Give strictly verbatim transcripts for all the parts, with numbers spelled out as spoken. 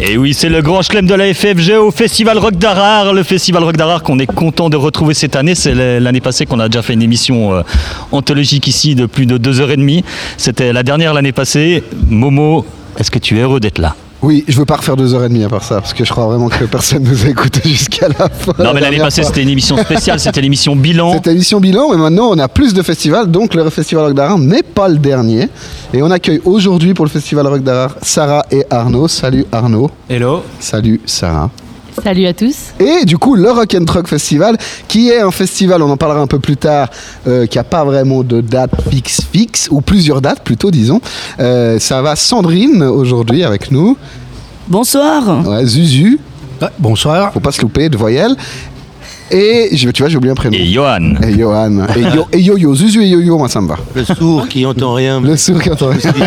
Et oui, c'est le grand chelem de la F F G au Festival Rock d'Harar. Le Festival Rock d'Harar qu'on est content de retrouver cette année. C'est l'année passée qu'on a déjà fait une émission euh, anthologique ici de plus de deux heures et demie. C'était la dernière l'année passée. Momo, est-ce que tu es heureux d'être là ? Oui, je veux pas refaire deux heures et demie à part ça, parce que je crois vraiment que personne nous a écouté jusqu'à la fin. Non, mais l'année passée, fois. C'était une émission spéciale, c'était l'émission Bilan. C'était l'émission Bilan, mais maintenant on a plus de festivals, donc le Festival Rock d'Harar n'est pas le dernier. Et on accueille aujourd'hui pour le Festival Rock d'Harar Sarah et Arnaud. Salut Arnaud. Hello. Salut Sarah. Salut à tous. Et du coup, le Rock and Truck Festival, qui est un festival, on en parlera un peu plus tard, euh, qui n'a pas vraiment de date fixe, fixe, ou plusieurs dates plutôt, disons. Euh, ça va Sandrine aujourd'hui avec nous. Bonsoir. Ouais, Zuzu. Ouais, bonsoir. Faut pas se louper de voyelles. Et tu vois, j'ai oublié un prénom. Et Johan. Et Johan. Et, yo, et Yo-Yo. Zuzu et Yo-Yo, moi ça me va. Le sourd qui entend rien. Le sourd qui entend rien.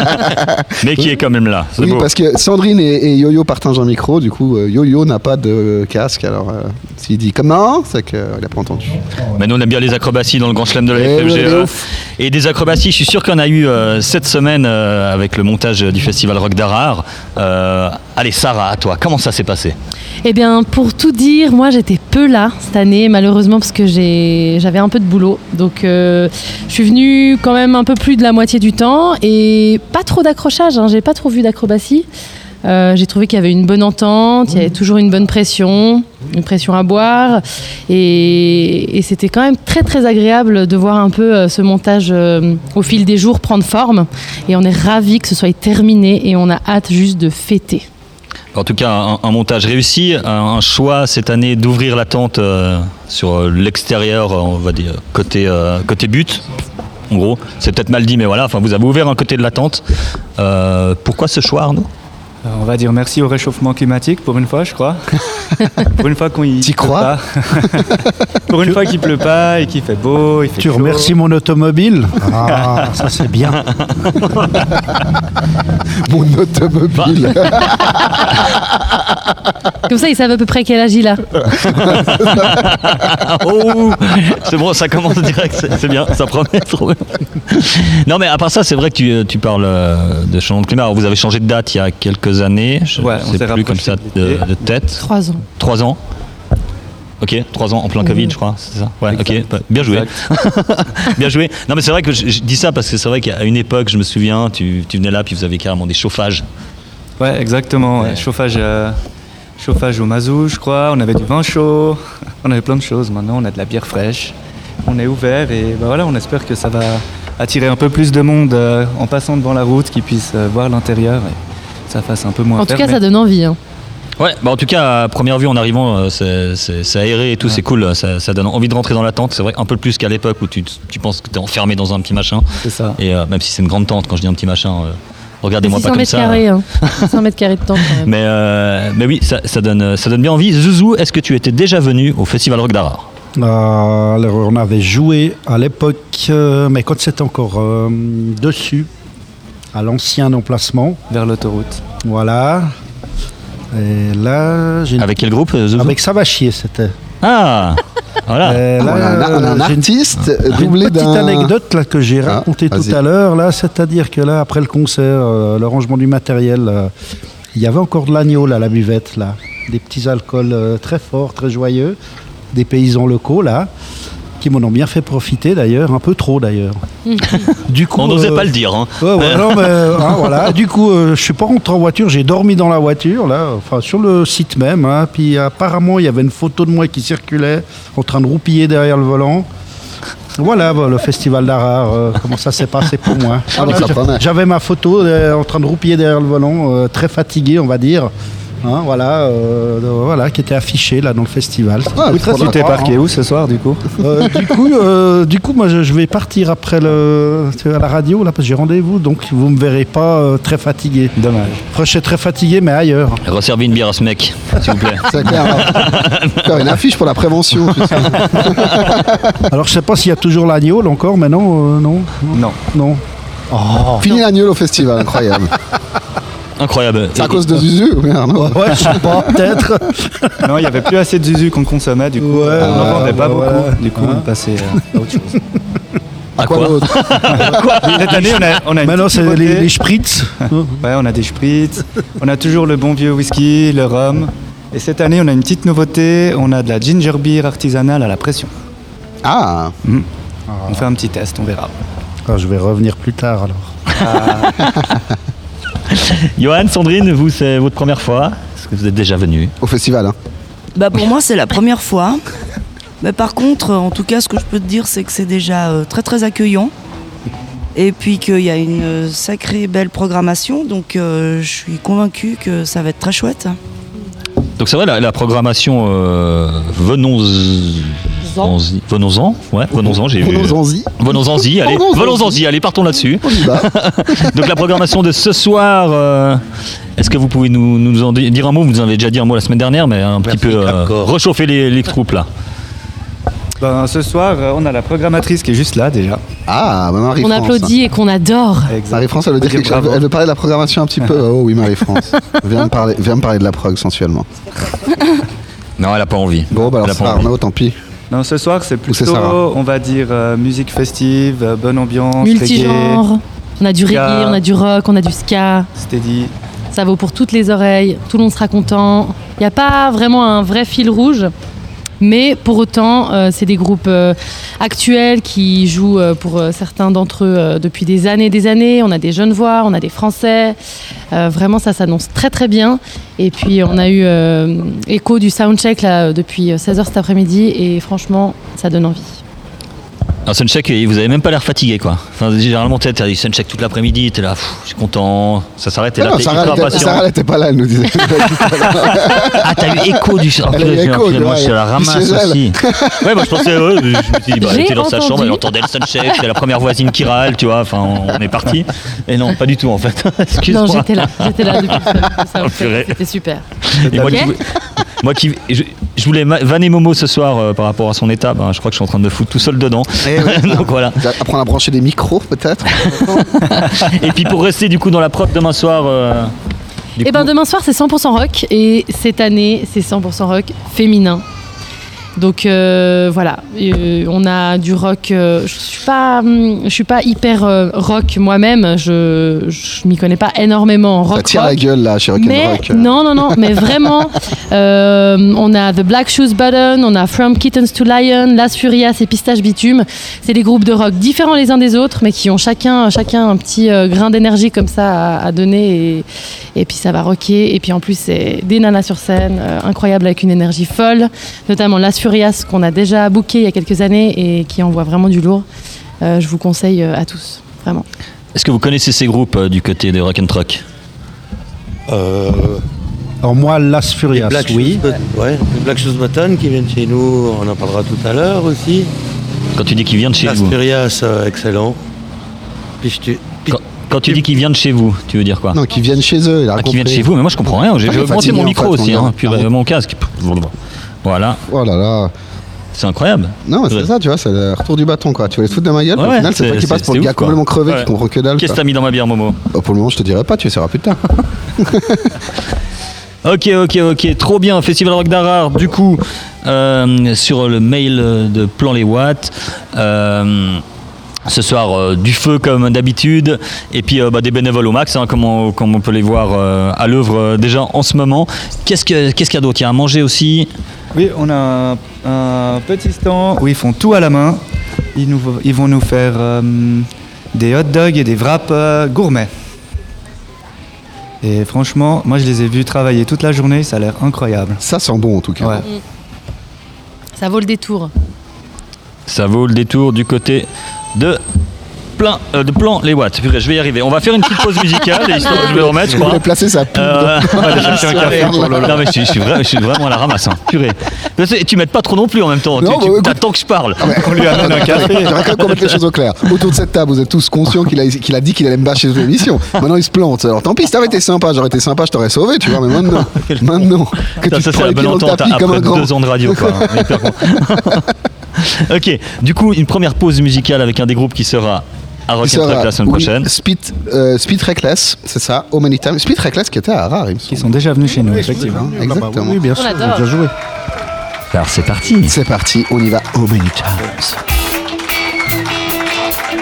Mais qui est quand même là. Oui, beau. Parce que Sandrine et, et Yo-Yo partagent un micro. Du coup, euh, Yo-Yo n'a pas de casque. Alors, euh, s'il dit comment, c'est qu'il n'a pas entendu. Mais nous, on aime bien les acrobaties dans le grand chelem de la Et F F G. ouais, Et des acrobaties, je suis sûr qu'il y en a eu euh, cette semaine euh, avec le montage du Festival Rock d'Harar. Euh, allez, Sarah, à toi, comment ça s'est passé ? Eh bien, pour tout dire, moi j'étais peu là cette année, malheureusement, parce que j'ai, j'avais un peu de boulot. Donc, euh, je suis venue quand même un peu plus de la moitié du temps et pas trop d'accrochage, hein, j'ai pas trop vu d'acrobatie. Euh, j'ai trouvé qu'il y avait une bonne entente, il y avait toujours une bonne pression, une pression à boire. Et, et c'était quand même très très agréable de voir un peu euh, ce montage euh, au fil des jours prendre forme. Et on est ravis que ce soit terminé et on a hâte juste de fêter. En tout cas, un, un montage réussi, un, un choix cette année d'ouvrir la tente euh, sur l'extérieur, on va dire, côté, euh, côté but. En gros, c'est peut-être mal dit, mais voilà, enfin, vous avez ouvert un côté de la tente. Euh, pourquoi ce choix, Arnaud ? On va dire merci au réchauffement climatique pour une fois, je crois. Pour une fois qu'on y T'y pleut crois pas. Pour une fois qu'il pleut pas et qu'il fait beau, il fait Tu chaud. remercies mon automobile. Ah, ça c'est bien. Mon automobile. Comme ça, ils savent à peu près quel âge il a. Oh, c'est bon, ça commence direct, c'est, c'est bien, ça promet trop bien. Non, mais à part ça, c'est vrai que tu, tu parles de changement de climat. Alors, vous avez changé de date il y a quelques années, je Ouais, on sais s'est plus comme ça de, de tête. Trois ans. Trois ans. Ok, trois ans en plein Covid, je crois, c'est ça. Ouais, Exact. ok, bah, bien joué. Bien joué. Non, mais c'est vrai que je, je dis ça parce que c'est vrai qu'à une époque, je me souviens, tu, tu venais là, puis vous avez carrément des chauffages. Ouais, exactement. Ouais. Chauffage, euh, chauffage au mazout, je crois. On avait du vin chaud. On avait plein de choses. Maintenant, on a de la bière fraîche. On est ouvert et bah voilà, on espère que ça va attirer un peu plus de monde euh, en passant devant la route, qu'ils puissent euh, voir l'intérieur et ça fasse un peu moins En tout fermé. cas, ça donne envie. Hein. Ouais, bah en tout cas, à première vue, en arrivant, euh, c'est, c'est, c'est aéré et tout, ouais. C'est cool. Ça, ça donne envie de rentrer dans la tente. C'est vrai, un peu plus qu'à l'époque où tu, tu penses que tu es enfermé dans un petit machin. C'est ça. Et euh, même si c'est une grande tente, quand je dis un petit machin, euh, regardez-moi pas comme ça. six cents mètres carrés, hein. six cents mètres carrés de tente quand même. Mais, euh, mais oui, ça, ça, donne, ça donne bien envie. Zouzou, est-ce que tu étais déjà venu au Festival Rock d'Harar ? Euh, alors on avait joué à l'époque, euh, mais quand c'était encore euh, dessus, à l'ancien emplacement. Vers l'autoroute. Voilà. Et là, j'ai une... Avec quel groupe, Zouzou ? Avec Savachier, c'était. Ah voilà. Et là, on a, on a un j'ai artiste une, doublé une petite d'un... anecdote là, que j'ai racontée ah, tout à l'heure, là, c'est-à-dire que là, après le concert, euh, le rangement du matériel, euh, il y avait encore de l'agneau là, à la buvette, là. Des petits alcools euh, très forts, très joyeux, des paysans locaux là, qui m'en ont bien fait profiter d'ailleurs, un peu trop d'ailleurs. Du coup, on n'osait euh, pas le dire. Hein. Ouais, ouais, non, mais, hein, voilà. Du coup, euh, je suis pas rentré en voiture, j'ai dormi dans la voiture, là, enfin sur le site même. Hein, puis apparemment, il y avait une photo de moi qui circulait, en train de roupiller derrière le volant. Voilà, bah, le Festival d'Harar, euh, comment ça s'est passé pour moi. Ah, Voilà, ça j'avais ma photo euh, en train de roupiller derrière le volant, euh, très fatigué, on va dire. Hein, voilà, euh, voilà, qui était affiché là dans le festival. Ah, oui, très Tu t'es sympa, parqué hein. où ce soir du coup euh, Du coup, euh, du coup, moi, je, je vais partir après le, à la radio là parce que j'ai rendez-vous, donc vous me verrez pas euh, très fatigué. Dommage. Enfin, je suis très fatigué, mais ailleurs. Resservez une bière à ce mec, s'il vous plaît. C'est clair. Faire une affiche pour la prévention. Alors, je sais pas s'il y a toujours l'agneau là encore, mais non, euh, non, Non. non. Oh. Fini l'agneau au festival, incroyable. Incroyable. C'est à cause de Zuzu ou bien, non ? Ouais, je sais pas, peut-être. Non, il n'y avait plus assez de Zuzu qu'on consommait, du coup, Ouais, on n'en vendait ouais, pas ouais, beaucoup. ouais. Du coup, Hein. on est passé euh, à autre chose. À quoi quoi d'autre? Cette année, on a, on a une Maintenant, petite c'est nouveauté. les, les spritz. Ouais, on a des spritz, on a toujours le bon vieux whisky, le rhum. Et cette année, on a une petite nouveauté, on a de la ginger beer artisanale à la pression. Ah, On fait un petit test, on verra. Ah, je vais revenir plus tard alors. Johan, Sandrine, vous, c'est votre première fois? Est-ce que vous êtes déjà venu? au festival. Hein. Bah pour moi c'est la première fois. Mais par contre, en tout cas, ce que je peux te dire, c'est que c'est déjà euh, très très accueillant. Et puis qu'il y a une euh, sacrée belle programmation. Donc euh, je suis convaincue que ça va être très chouette. Donc c'est vrai, la, la programmation, euh, venons... Venons-y. Venons-en, ouais, venons-en, j'ai vu. Venons-en-y. Venons-en-y, allez, Venons-en-y. venons-en-y, allez, partons là-dessus. On y va. Donc la programmation de ce soir, euh, est-ce que vous pouvez nous, nous en dire un mot? Vous en avez déjà dit un mot la semaine dernière, mais un petit peu euh, réchauffer les, les troupes là. Ben, ce soir, euh, on a la programmatrice qui est juste là déjà. Ah, bah Marie-France. On applaudit et qu'on adore. Marie-France, elle veut dire quelque chose. Bravo. Elle veut parler de la programmation un petit peu. Oh oui, Marie-France. Viens me parler, viens me parler de la prog sensuellement. Non, elle a pas envie. Bon, bah alors Elle a c'est pas envie. Arnaud, tant pis. Non, ce soir, c'est c'est plutôt, Sarah on va dire, euh, musique festive, euh, bonne ambiance, Multigenre. On a du Ska. reggae, on a du rock, on a du ska. reggae, steady. Ça vaut pour toutes les oreilles. Tout le monde sera content. Il n'y a pas vraiment un vrai fil rouge. Mais pour autant, euh, c'est des groupes euh, actuels qui jouent euh, pour euh, certains d'entre eux euh, depuis des années et des années. On a des jeunes voix, on a des Français. Euh, vraiment, ça s'annonce très très bien. Et puis, on a eu euh, écho du soundcheck là, depuis seize heures cet après-midi. Et franchement, ça donne envie. Un soundcheck, vous avez même pas l'air fatigué quoi. Enfin, généralement, tu as du soundcheck toute l'après-midi, t'es là, pff, je suis content, ça s'arrête, t'es Ah là, non, t'es Sarah, hyper elle était- impatient. Sarah, elle était pas là, elle nous disait. Ah, t'as eu écho du son. Elle a eu écho, Finalement, ouais. je suis à la ramasse Chez elle. aussi. Ouais, moi je pensais, ouais, je me suis dit, bah, elle J'ai était dans sa entendu. chambre, elle entendait le soundcheck, c'était la première voisine qui râle, tu vois, enfin, on est parti. Et non, pas du tout en fait. Excuse-moi. Non, j'étais là. J'étais là depuis le Oh, soundcheck. purée. C'était super. Et moi, Ok. qui, moi qui, je, je voulais ma- vanner Momo ce soir euh, par rapport à son état, ben, je crois que je suis en train de me foutre tout seul dedans. Eh oui. Donc voilà. Apprendre à brancher des micros, peut-être. Et puis pour rester du coup dans la prod demain soir. euh, du Et coup- ben demain soir c'est cent pour cent rock et cette année c'est cent pour cent rock féminin. Donc euh, voilà, Euh, on a du rock. euh, je suis pas, hum, je suis pas hyper euh, rock moi-même. Je, je m'y connais pas énormément en Ça rock. tire rock. la gueule, là, chez Mais Rock'n'Rock. non, non, non, mais vraiment, euh, on a The Black Shoes Button, on a From Kittens to Lion, Las Furias et Pistache Bitume. C'est des groupes de rock différents les uns des autres, mais qui ont chacun, chacun un petit euh, grain d'énergie comme ça à, à donner. Et, et puis ça va rocker. Et puis en plus, c'est des nanas sur scène, euh, incroyables avec une énergie folle, notamment Las Furias qu'on a déjà booké il y a quelques années et qui envoie vraiment du lourd. Euh, je vous conseille euh, à tous, vraiment. Est-ce que vous connaissez ces groupes euh, du côté de Rock'n'Rock? Euh, Alors moi, Las les Furias, Black oui. Shoes But- ouais, les Black Shoes Button qui viennent chez nous, on en parlera tout à l'heure aussi. Quand tu dis qu'ils viennent de chez Las vous. Furias, euh, excellent. Puis je te- puis- Quand, quand tu dis qu'ils viennent de chez vous, tu veux dire quoi? Non, qui viennent chez eux. Il a Ah, qui viennent de compris. chez vous, mais moi je comprends rien. J'ai Ah, j'ai augmenté fatigué, mon en micro fait, aussi, mon hein, gars. puis Ah euh, bon. mon casque. Voilà, Oh là là. c'est incroyable. Non, mais c'est Ouais. ça, tu vois, c'est le retour du bâton, quoi. Tu voulais te foutre de ma gueule, Ouais, au final, c'est c'est- toi qui c'est- passe pour c'est le gars ouf, quoi. complètement crevé Ouais. qui comprend que dalle. Qu'est-ce que quoi. t'as mis dans ma bière, Momo? Bah, pour le moment, je te dirai pas, tu sauras plus tard. Ok, ok, ok, trop bien. Festival Rock d'Harare, du coup, euh, sur le mail de Plan Les Watts. Euh, ce soir, euh, du feu comme d'habitude, et puis euh, bah, des bénévoles au max, hein, comme, on, comme on peut les voir euh, à l'œuvre euh, déjà en ce moment. Qu'est-ce que- qu'est-ce qu'il y a d'autre? Il y a à manger aussi. Oui, on a un, un petit stand où ils font tout à la main. Ils, nous, ils vont nous faire euh, des hot dogs et des wraps euh, gourmets. Et franchement, moi je les ai vus travailler toute la journée, ça a l'air incroyable. Ça sent bon, en tout cas. Ouais. Ça vaut le détour. Ça vaut le détour du côté de plein euh, de Plan Les Watts. Purée, je vais y arriver. On va faire une petite pause musicale, histoire que je vais remettre, je Il crois. voulait placer sa pub. Euh, dans- on va aller chercher un café. Oh là là. Non mais je suis, je suis vra- je suis vraiment à la ramasse, hein. Purée. Mais c'est- Tu m'aides pas trop non plus en même temps. Non, tu bah, tu écoute. t'attends que je parle. On lui amène un café. J'aimerais quand même qu'on mette les choses au clair. Autour de cette table, vous êtes tous conscients qu'il a, qu'il a dit qu'il allait me bâcher toute l'émission. Maintenant, il se plante. Alors, tant pis, si t'avais été sympa, j'aurais été sympa, je t'aurais sauvé, tu vois, mais maintenant, maintenant, que Ça, tu ça, te c'est prends la les pieds bonne dans le entente tapis comme un après grand. deux ans de radio, quoi. Hyper con. Ok, du coup, une première pause musicale avec un des groupes qui sera à Rock Il and Rock sera- la semaine oui, prochaine. Speed, euh, Speed Reckless, c'est ça, How Many Times. Speed Reckless qui était à Harare, il me Qui semble. sont déjà venus chez nous, effectivement. Hein, exactement. Oui, bien On sûr, adore. j'ai déjà joué. Alors c'est parti. C'est parti, on y va. How Many Times.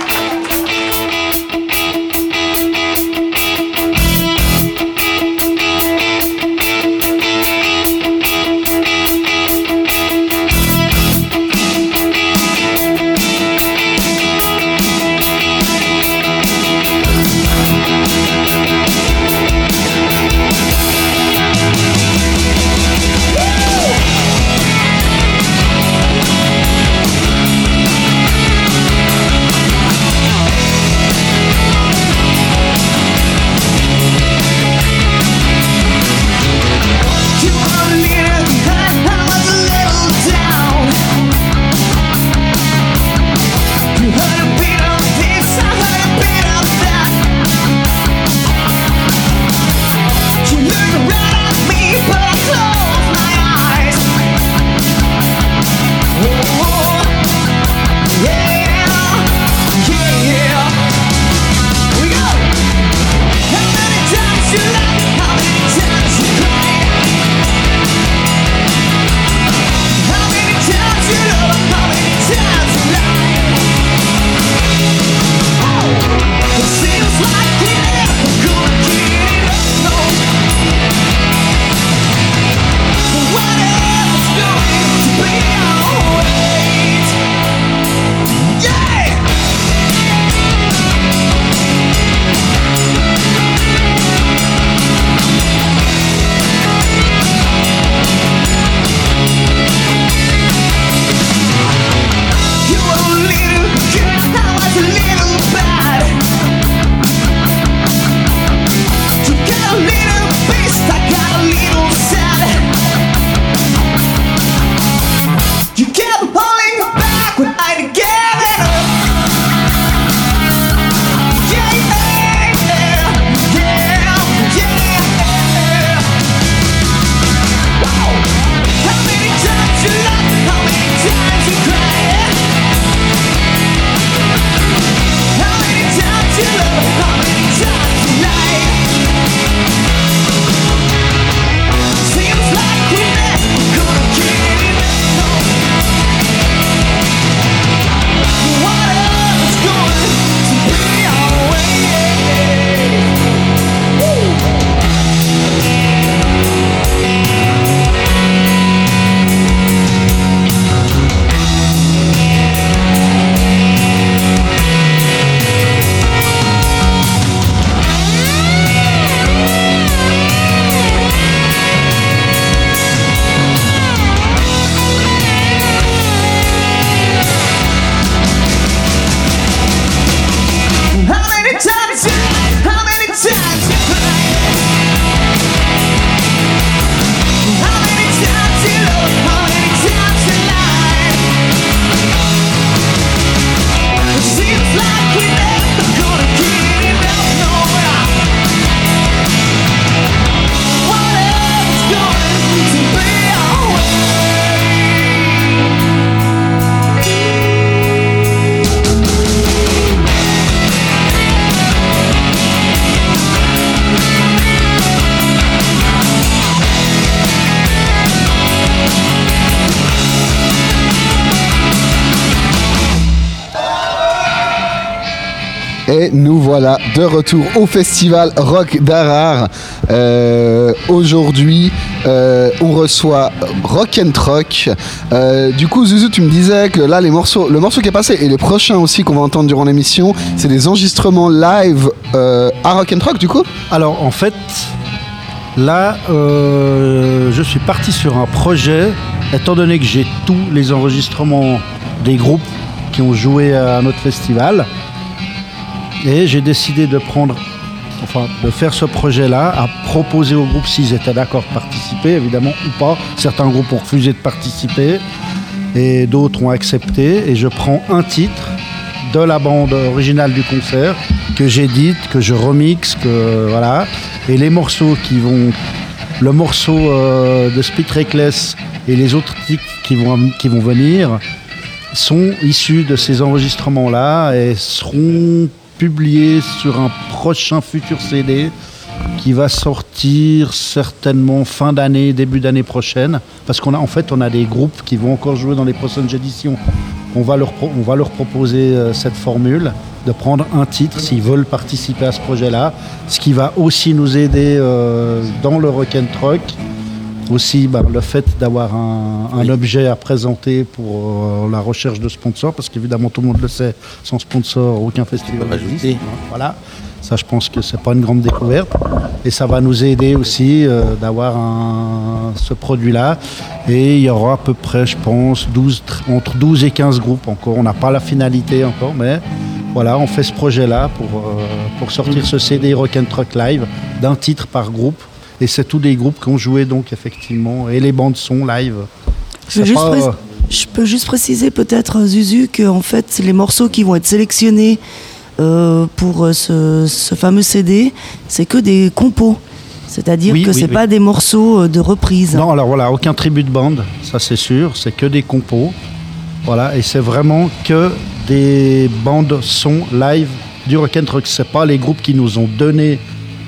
Et nous voilà de retour au festival Rock d'Harare. Euh, aujourd'hui, euh, on reçoit Rock and Truck. Euh, du coup, Zuzu, tu me disais que là, les morceaux, le morceau qui est passé et les prochains aussi qu'on va entendre durant l'émission, c'est des enregistrements live euh, à Rock and Truck, du coup. Alors, en fait, là, euh, je suis parti sur un projet, étant donné que j'ai tous les enregistrements des groupes qui ont joué à notre festival. Et j'ai décidé de prendre, enfin, de faire ce projet-là, à proposer aux groupes s'ils étaient d'accord de participer, évidemment, ou pas. Certains groupes ont refusé de participer et d'autres ont accepté. Et je prends un titre de la bande originale du concert que j'édite, que je remixe, que voilà. Et les morceaux qui vont, le morceau euh, de Speed Reckless et les autres titres qui vont, qui vont venir sont issus de ces enregistrements-là et seront publiés sur un prochain futur C D qui va sortir certainement fin d'année, début d'année prochaine, parce qu'en en fait on a des groupes qui vont encore jouer dans les prochaines éditions. On va leur, on va leur proposer euh, cette formule de prendre un titre s'ils veulent participer à ce projet-là, ce qui va aussi nous aider euh, dans le Rock and Truck. Aussi, bah, le fait d'avoir un, un oui. objet à présenter pour euh, la recherche de sponsors, parce qu'évidemment tout le monde le sait, sans sponsor, aucun festival n'existe. Voilà, ça je pense que c'est pas une grande découverte. Et ça va nous aider aussi euh, d'avoir un, ce produit-là. Et il y aura à peu près, je pense, douze, entre douze et quinze groupes encore. On n'a pas la finalité encore, mais voilà, on fait ce projet-là pour, euh, pour sortir ce C D Rock and Truck Live d'un titre par groupe. Et c'est tous des groupes qui ont joué donc effectivement, et les bandes son live. Je, juste pas, pré- euh... je peux juste préciser peut-être, Zuzu, que en fait les morceaux qui vont être sélectionnés euh, pour ce, ce fameux C D, c'est que des compos. C'est-à-dire oui, que oui, c'est oui. pas des morceaux de reprise. Non, alors voilà, aucun tribut de bande, ça c'est sûr, c'est que des compos. Voilà, et c'est vraiment que des bandes son live du Rock and Truck. C'est pas les groupes qui nous ont donné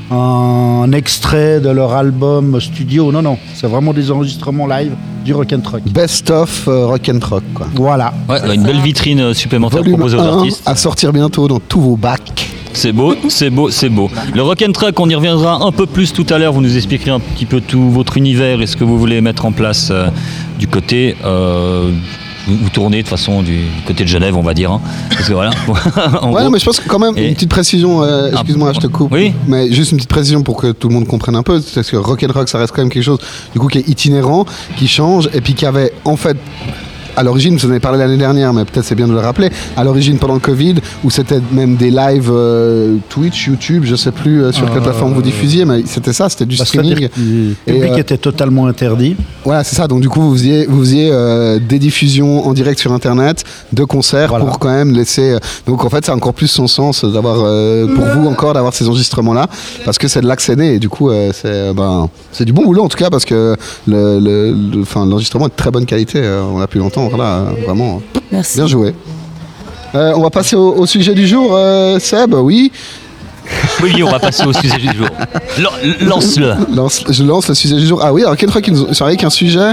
un extrait de leur album studio, non, non, c'est vraiment des enregistrements live du Rock and Truck. Best of euh, Rock and Truck, quoi. Voilà. Ouais, une belle vitrine supplémentaire Volume proposée aux artistes. À sortir bientôt dans tous vos bacs. C'est beau, c'est beau, c'est beau. Le Rock and Truck, on y reviendra un peu plus tout à l'heure. Vous nous expliquerez un petit peu tout votre univers et ce que vous voulez mettre en place euh, du côté. Euh, Vous, vous tournez de toute façon du côté de Genève, on va dire. Hein. Parce que voilà. ouais, non, mais je pense que quand même, et... une petite précision, euh, excuse-moi, je te coupe. Oui. Mais juste une petite précision pour que tout le monde comprenne un peu. Parce que Rock and Rock, ça reste quand même quelque chose du coup, qui est itinérant, qui change, et puis qui avait en fait. À l'origine, vous en avez parlé l'année dernière, mais peut-être c'est bien de le rappeler, à l'origine pendant le Covid, où c'était même des lives euh, Twitch, YouTube, je sais plus euh, sur euh, quelle plateforme vous diffusiez, mais c'était ça, c'était du bah, streaming. Le public euh, était totalement interdit. Voilà, c'est ça, donc du coup vous faisiez, vous faisiez euh, des diffusions en direct sur Internet, de concerts, voilà. Pour quand même laisser... Euh, donc en fait, ça a encore plus son sens d'avoir, euh, pour vous encore, d'avoir ces enregistrements-là, parce que c'est de l'accéder, et du coup, euh, c'est, ben, c'est du bon boulot en tout cas, parce que le, le, le, l'enregistrement est de très bonne qualité, euh, on l'a pu l'entendre. Voilà, vraiment. Merci. Bien joué. Euh, on va passer au, au sujet du jour, euh, Seb, oui. Oui, on va passer au sujet du jour. Lance-le. Lance, je lance le sujet du jour. Ah oui, alors quelle fois qu'ils nous sont avec un sujet,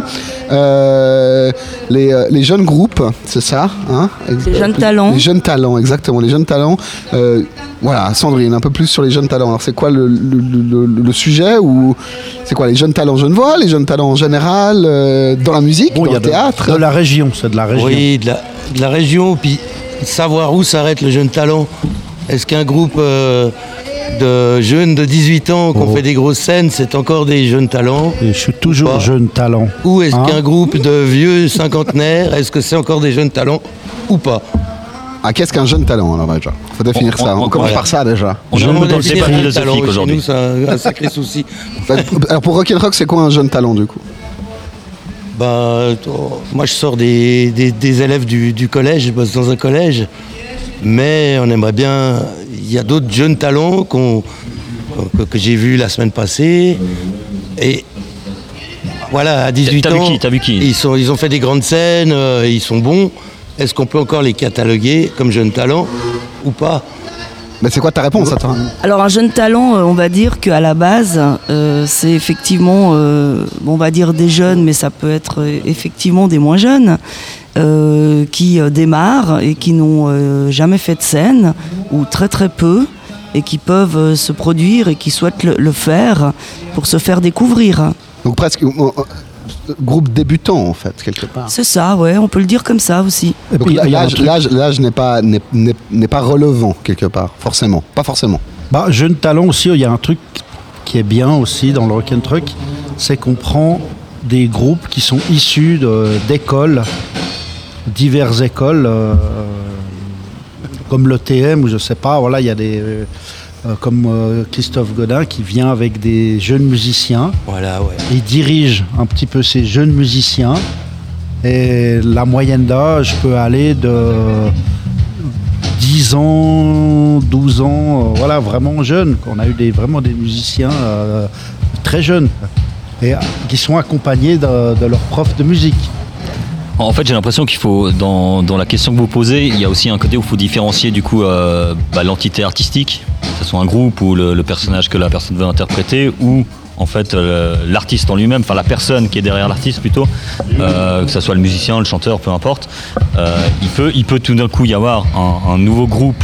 euh, les, les jeunes groupes, c'est ça, hein, les jeunes talents. Les jeunes talents, exactement, les jeunes talents. Euh, voilà, Sandrine, un peu plus sur les jeunes talents. Alors c'est quoi le, le, le, le sujet, ou c'est quoi les jeunes talents genevois, les jeunes talents en général, euh, dans la musique, bon, dans le théâtre. De, de la région, c'est de la région. Oui, de la, de la région, puis savoir où s'arrête le jeune talent. Est-ce qu'un groupe euh, de jeunes de dix-huit ans qui ont oh. fait des grosses scènes, c'est encore des jeunes talents? Et je suis toujours jeune talent. Ou est-ce hein? qu'un groupe de vieux cinquantenaires, est-ce que c'est encore des jeunes talents ou pas? Ah, qu'est-ce qu'un jeune talent alors déjà? Faut définir on, ça. On, on commence voilà. par ça déjà. On jeune dans le débat philosophique aujourd'hui. C'est un, un sacré souci. Alors pour Rock and Rock, c'est quoi un jeune talent du coup? Bah, moi je sors des, des, des élèves du, du collège, je bosse dans un collège. Mais on aimerait bien... Il y a d'autres jeunes talents qu'on, que, que j'ai vus la semaine passée. Et voilà, à dix-huit t'as ans, vu qui, t'as vu qui ils, sont, ils ont fait des grandes scènes, euh, ils sont bons. Est-ce qu'on peut encore les cataloguer comme jeunes talents ou pas? Mais c'est quoi ta réponse, attends? Alors un jeune talent, on va dire qu'à la base, euh, c'est effectivement, euh, on va dire des jeunes, mais ça peut être effectivement des moins jeunes. euh, qui euh, démarrent et qui n'ont euh, jamais fait de scène, ou très très peu, et qui peuvent euh, se produire et qui souhaitent le, le faire pour se faire découvrir. Donc presque euh, euh, groupe débutant en fait, quelque part. C'est ça, ouais, on peut le dire comme ça aussi. Et Donc puis, il y a un l'âge, truc- l'âge, l'âge n'est pas, n'est, n'est, n'est pas relevant quelque part, forcément. Pas forcément. Bah, Jeune Talent aussi, il y a un truc qui est bien aussi dans le rock and truck, c'est qu'on prend des groupes qui sont issus de, d'écoles, diverses écoles, euh, comme l'E T M ou je sais pas, voilà, il y a des euh, comme euh, Christophe Godin qui vient avec des jeunes musiciens. Voilà, ouais. Il dirige un petit peu ces jeunes musiciens et la moyenne d'âge peut aller de dix ans, douze ans, euh, voilà, vraiment jeunes. On a eu des, vraiment des musiciens euh, très jeunes et euh, qui sont accompagnés de, de leurs profs de musique. En fait, j'ai l'impression qu'il faut, dans, dans la question que vous posez, il y a aussi un côté où il faut différencier du coup euh, bah, l'entité artistique, que ce soit un groupe ou le, le personnage que la personne veut interpréter, ou en fait euh, l'artiste en lui-même, enfin la personne qui est derrière l'artiste plutôt, euh, que ce soit le musicien, le chanteur, peu importe. Euh, il peut, il peut tout d'un coup y avoir un, un nouveau groupe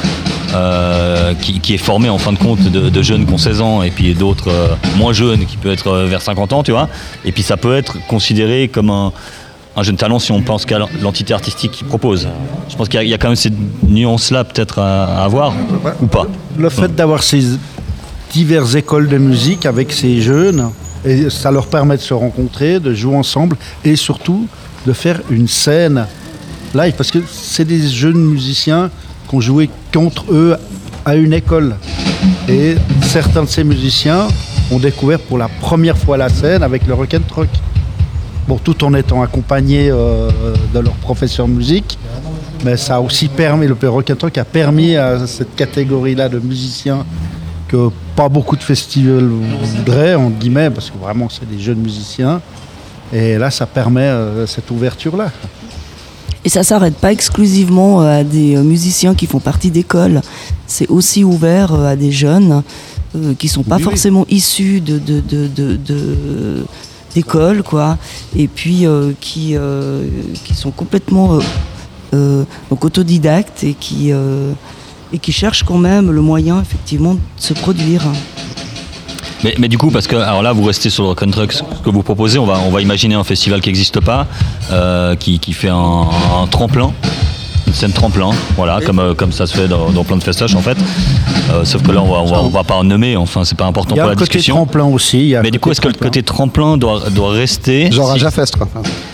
euh, qui, qui est formé en fin de compte de, de jeunes qui ont seize ans et puis d'autres euh, moins jeunes qui peut être euh, vers cinquante ans, tu vois. Et puis ça peut être considéré comme un un jeune talent si on pense qu'à l'entité artistique qu'il propose. Je pense qu'il y a, il y a quand même cette nuance-là peut-être à, à avoir, ou pas. Le fait d'avoir ces diverses écoles de musique avec ces jeunes, et ça leur permet de se rencontrer, de jouer ensemble et surtout de faire une scène live, parce que c'est des jeunes musiciens qui ont joué contre eux à une école. Et certains de ces musiciens ont découvert pour la première fois la scène avec le rock and truck. Bon, tout en étant accompagnés euh, de leur professeur de musique, mais ça a aussi permis, le rock and truck a permis à cette catégorie-là de musiciens que pas beaucoup de festivals voudraient, en guillemets, parce que vraiment c'est des jeunes musiciens, et là ça permet euh, cette ouverture-là. Et ça ne s'arrête pas exclusivement à des musiciens qui font partie d'écoles, c'est aussi ouvert à des jeunes euh, qui ne sont pas Oui, oui. forcément issus de... de, de, de, de d'école, quoi, et puis euh, qui, euh, qui sont complètement euh, euh, donc autodidactes et qui, euh, et qui cherchent quand même le moyen effectivement de se produire. Mais, mais du coup, parce que alors là, vous restez sur le rock and truck, ce que vous proposez, on va, on va imaginer un festival qui n'existe pas, euh, qui, qui fait un, un tremplin, une scène tremplin, voilà, comme, euh, comme ça se fait dans, dans plein de festoches en fait. Euh, sauf que là, on va, on va, on va pas en nommer, enfin, c'est pas important Il y a pour un la côté discussion. tremplin aussi. Il y a Mais du coup, est-ce que le côté tremplin doit, doit rester Genre à si- Jafest, quoi.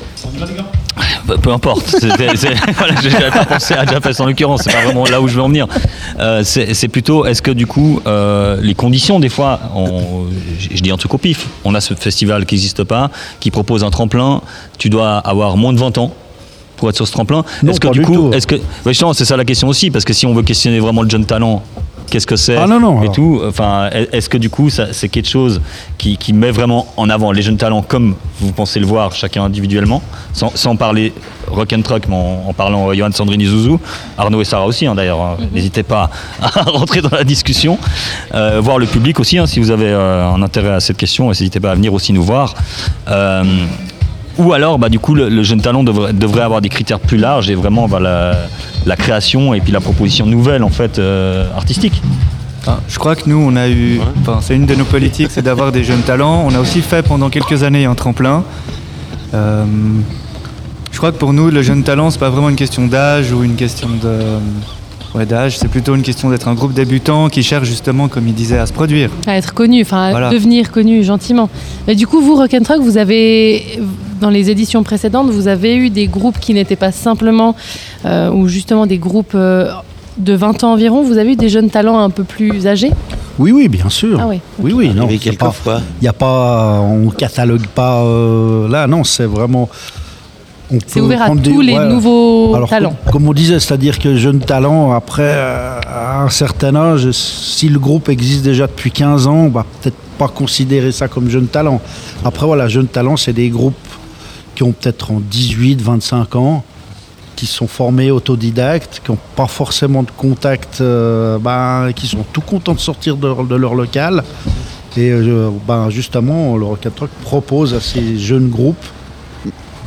Peu, peu importe, c'est, c'est, c'est, voilà, je n'avais pas pensé à Jafest en l'occurrence, c'est pas vraiment là où je veux en venir. Euh, c'est, c'est plutôt, est-ce que du coup, euh, les conditions, des fois, on, je, je dis un truc au pif, on a ce festival qui n'existe pas, qui propose un tremplin, tu dois avoir moins de vingt ans pour être sur ce tremplin. Non, est-ce que pas du du coup, tout. est-ce que, ouais, justement, c'est ça la question aussi, parce que si on veut questionner vraiment le jeune talent, qu'est-ce que c'est Ah non, non, et alors. tout, enfin, est-ce que du coup, ça, c'est quelque chose qui, qui met vraiment en avant les jeunes talents comme vous pensez le voir chacun individuellement, sans, sans parler rock and truck, mais en, en parlant Johan, Sandrine et Zouzou, Arnaud et Sarah aussi, hein, d'ailleurs, hein. N'hésitez pas à rentrer dans la discussion, euh, voir le public aussi, hein, si vous avez euh, un intérêt à cette question, n'hésitez pas à venir aussi nous voir. Euh, Ou alors, bah, du coup, le, le jeune talent devrait, devrait avoir des critères plus larges et vraiment bah, la, la création et puis la proposition nouvelle en fait euh, artistique. Enfin, je crois que nous, on a eu, enfin, c'est une de nos politiques, c'est d'avoir des jeunes talents. On a aussi fait pendant quelques années un tremplin. Euh, je crois que pour nous, le jeune talent, c'est pas vraiment une question d'âge ou une question de, ouais, d'âge. C'est plutôt une question d'être un groupe débutant qui cherche justement, comme il disait, à se produire. À être connu, enfin Voilà. à devenir connu gentiment. Mais du coup, vous, Rock and Truck, vous avez, dans les éditions précédentes, vous avez eu des groupes qui n'étaient pas simplement, euh, ou justement des groupes euh, de vingt ans environ. Vous avez eu des jeunes talents un peu plus âgés? Oui, oui, bien sûr. Ah oui. Oui, oui, non. Arrivé c'est quelques pas- fois. Il y a pas, on catalogue pas euh, là, non, c'est vraiment. on C'est peut ouvert à prendre tous des- les ouais. nouveaux Alors, talents. Comme, comme on disait, c'est-à-dire que jeune talent, après, euh, à un certain âge, si le groupe existe déjà depuis quinze ans, on va peut-être pas considérer ça comme jeune talent. Après, voilà, jeune talent, c'est des groupes qui ont peut-être en dix-huit, vingt-cinq ans, qui sont formés autodidactes, qui n'ont pas forcément de contact, euh, ben, qui sont tout contents de sortir de, leur- de leur local. Et euh, ben, justement, le Rock and Truck propose à ces jeunes groupes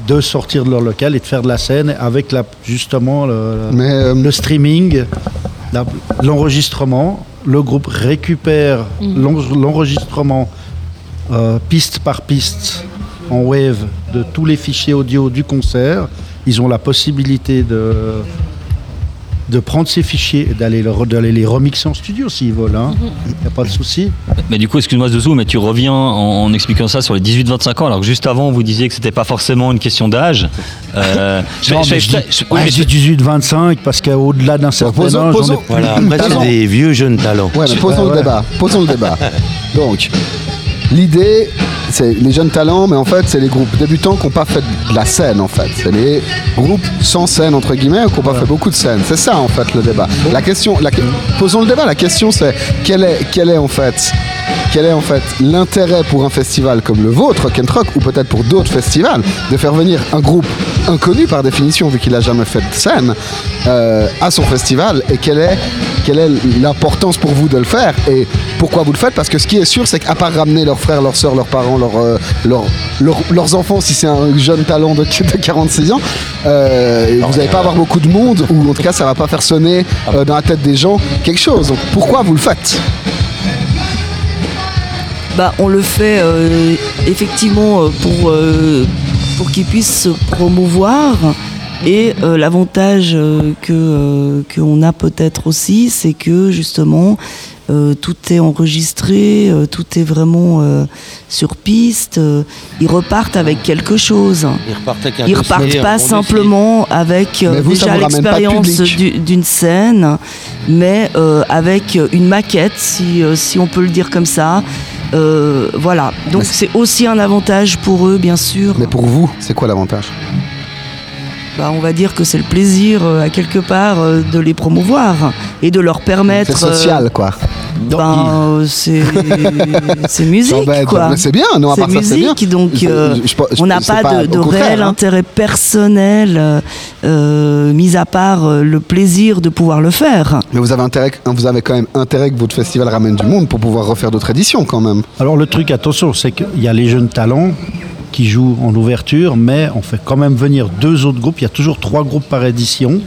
de sortir de leur local et de faire de la scène avec la, justement le, Mais, euh, le streaming, la- l'enregistrement. Le groupe récupère Mm. l'en- l'enregistrement euh, piste par piste en wave de tous les fichiers audio du concert. Ils ont la possibilité de, de prendre ces fichiers et d'aller, le- d'aller les remixer en studio s'ils veulent. Il n'y a pas de souci. Mais du coup, excuse-moi Zouzou, mais tu reviens en, en expliquant ça sur les dix-huit vingt-cinq ans, alors que juste avant, vous disiez que c'était pas forcément une question d'âge. Euh, je Non, fais- mais je je fais- dis, je- oui, ouais, mais je dis dix-huit vingt-cinq parce qu'au-delà d'un certain posons- âge, posons- on est- Voilà, après c'est Talent. des vieux jeunes talents. Ouais, mais posons Ouais, le ouais. débat. Posons le débat. Donc, l'idée, c'est les jeunes talents, mais en fait, c'est les groupes débutants qui n'ont pas fait de la scène, en fait. C'est les groupes sans scène, entre guillemets, qui n'ont pas fait beaucoup de scène. C'est ça, en fait, le débat. La question, la, posons le débat. La question, c'est quel est, quel est, en fait, quel est, en fait, l'intérêt pour un festival comme le vôtre, Rock'n'Rock, ou peut-être pour d'autres festivals, de faire venir un groupe inconnu par définition, vu qu'il n'a jamais fait de scène, euh, à son festival, et quelle est, quelle est l'importance pour vous de le faire, et pourquoi vous le faites? Parce que ce qui est sûr, c'est qu'à part ramener leurs frères, leurs sœurs, leurs parents, leurs, euh, leurs, leurs, leurs enfants, si c'est un jeune talent de, de quarante-six ans, euh, vous n'allez pas avoir beaucoup de monde, ou en tout cas, ça va pas faire sonner euh, dans la tête des gens quelque chose. Donc pourquoi vous le faites? Bah, on le fait euh, effectivement euh, pour, euh, pour qu'ils puissent se promouvoir. Et euh, l'avantage euh, que euh, qu'on a peut-être aussi, c'est que justement euh, tout est enregistré, euh, tout est vraiment euh, sur piste. euh, ils repartent avec quelque chose. Ils repartent avec un Ils dossier, repartent un pas bon simplement avec euh, Mais vous, ça déjà vous ramène pas de l'expérience public. du- d'une scène, mais euh, avec une maquette, si, euh, si on peut le dire comme ça. Euh, voilà, donc Mais c'est aussi un avantage pour eux, bien sûr. Mais pour vous, c'est quoi l'avantage? Bah, on va dire que c'est le plaisir, euh, à quelque part, euh, de les promouvoir et de leur permettre. C'est social, quoi. euh, ben, euh, c'est c'est musique, Ça va être- quoi. mais c'est bien, non, à C'est part ça, c'est bien. musique, donc Je- euh, je- je- on n'a c'est pas, de, de au contraire, réel hein. intérêt personnel, euh, euh, mis à part euh, le plaisir de pouvoir le faire. Mais vous avez, intérêt, vous avez quand même intérêt que votre festival ramène du monde pour pouvoir refaire d'autres éditions, quand même. Alors le truc, attention, c'est qu'il y a les jeunes talents qui jouent en ouverture, mais on fait quand même venir deux autres groupes. Il y a toujours trois groupes par édition.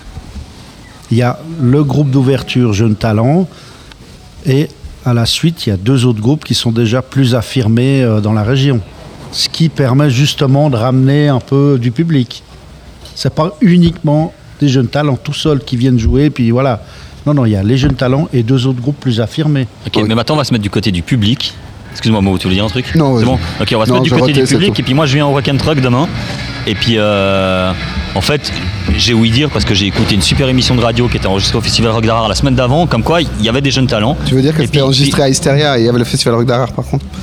Il y a le groupe d'ouverture Jeunes Talents et à la suite, il y a deux autres groupes qui sont déjà plus affirmés euh, dans la région. Ce qui permet justement de ramener un peu du public. C'est pas uniquement des jeunes talents tout seuls qui viennent jouer, puis voilà. Non, non, il y a les jeunes talents et deux autres groupes plus affirmés. Ok, mais maintenant on va se mettre du côté du public. Excuse-moi, Mo, tu voulais dire un truc? Non, c'est vas-y. bon. Ok, on va se Non, mettre du je côté rotais, du c'est public. tout. Et puis moi, je viens au Rock'n'Rock demain. Et puis, euh, en fait, j'ai ouï dire, parce que j'ai écouté une super émission de radio qui était enregistrée au Festival Rock d'Arard la semaine d'avant, comme quoi il y avait des jeunes talents. Tu veux dire que Et c'était puis- enregistré à Hysteria et il y avait le festival Rock d'Arard, par contre?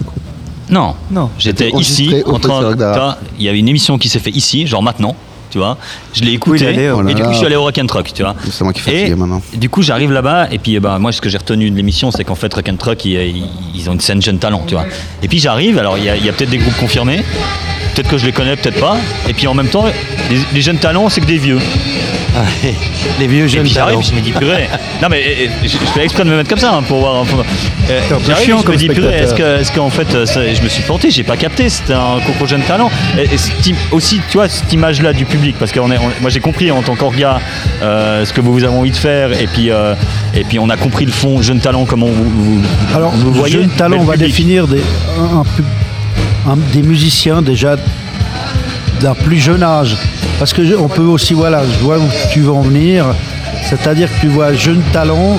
Non, Non. j'étais C'était ici, enregistré au en train Festival Rock d'Arard. de. Il y avait une émission qui s'est fait ici, genre maintenant, tu vois. Je l'ai écouté. Oui, il allait, oh là et du coup, là. je suis allé au Rock'n'Rock, tu vois. C'est moi qui suis Et fatigué maintenant. du coup, j'arrive là-bas, et puis eh ben, moi, ce que j'ai retenu de l'émission, c'est qu'en fait, Rock'n'Rock, ils, ils- ils ont une scène jeune talent, tu vois. Et puis j'arrive, alors il y a, il y a peut-être des groupes confirmés, peut-être que je les connais, peut-être pas. Et puis en même temps, les, les jeunes talents, c'est que des vieux. Ah, les vieux Et jeunes puis j'arrive, talents. je me dis purée. Non mais eh, eh, je, je fais exprès de me mettre comme ça hein, pour voir. pour- euh, C'est un peu j'arrive, chiant je me comme dis purée. Est-ce spectateur. que, est-ce qu'en fait, euh, ça- je me suis planté, j'ai pas capté. C'était un concours jeune talent. Et, et cette im- aussi, tu vois, cette image-là du public, parce que on est, on- moi j'ai compris en tant qu'orga euh, ce que vous avez envie de faire, et puis euh, et puis on a compris le fond jeune talent comment vous, vous, Alors, vous le voyez. jeune mais talent, le on va public. définir des, un- un pub- un- des musiciens déjà d'un plus jeune âge. Parce que je- on peut aussi, voilà, je vois où tu veux en venir. C'est-à-dire que tu vois jeune talent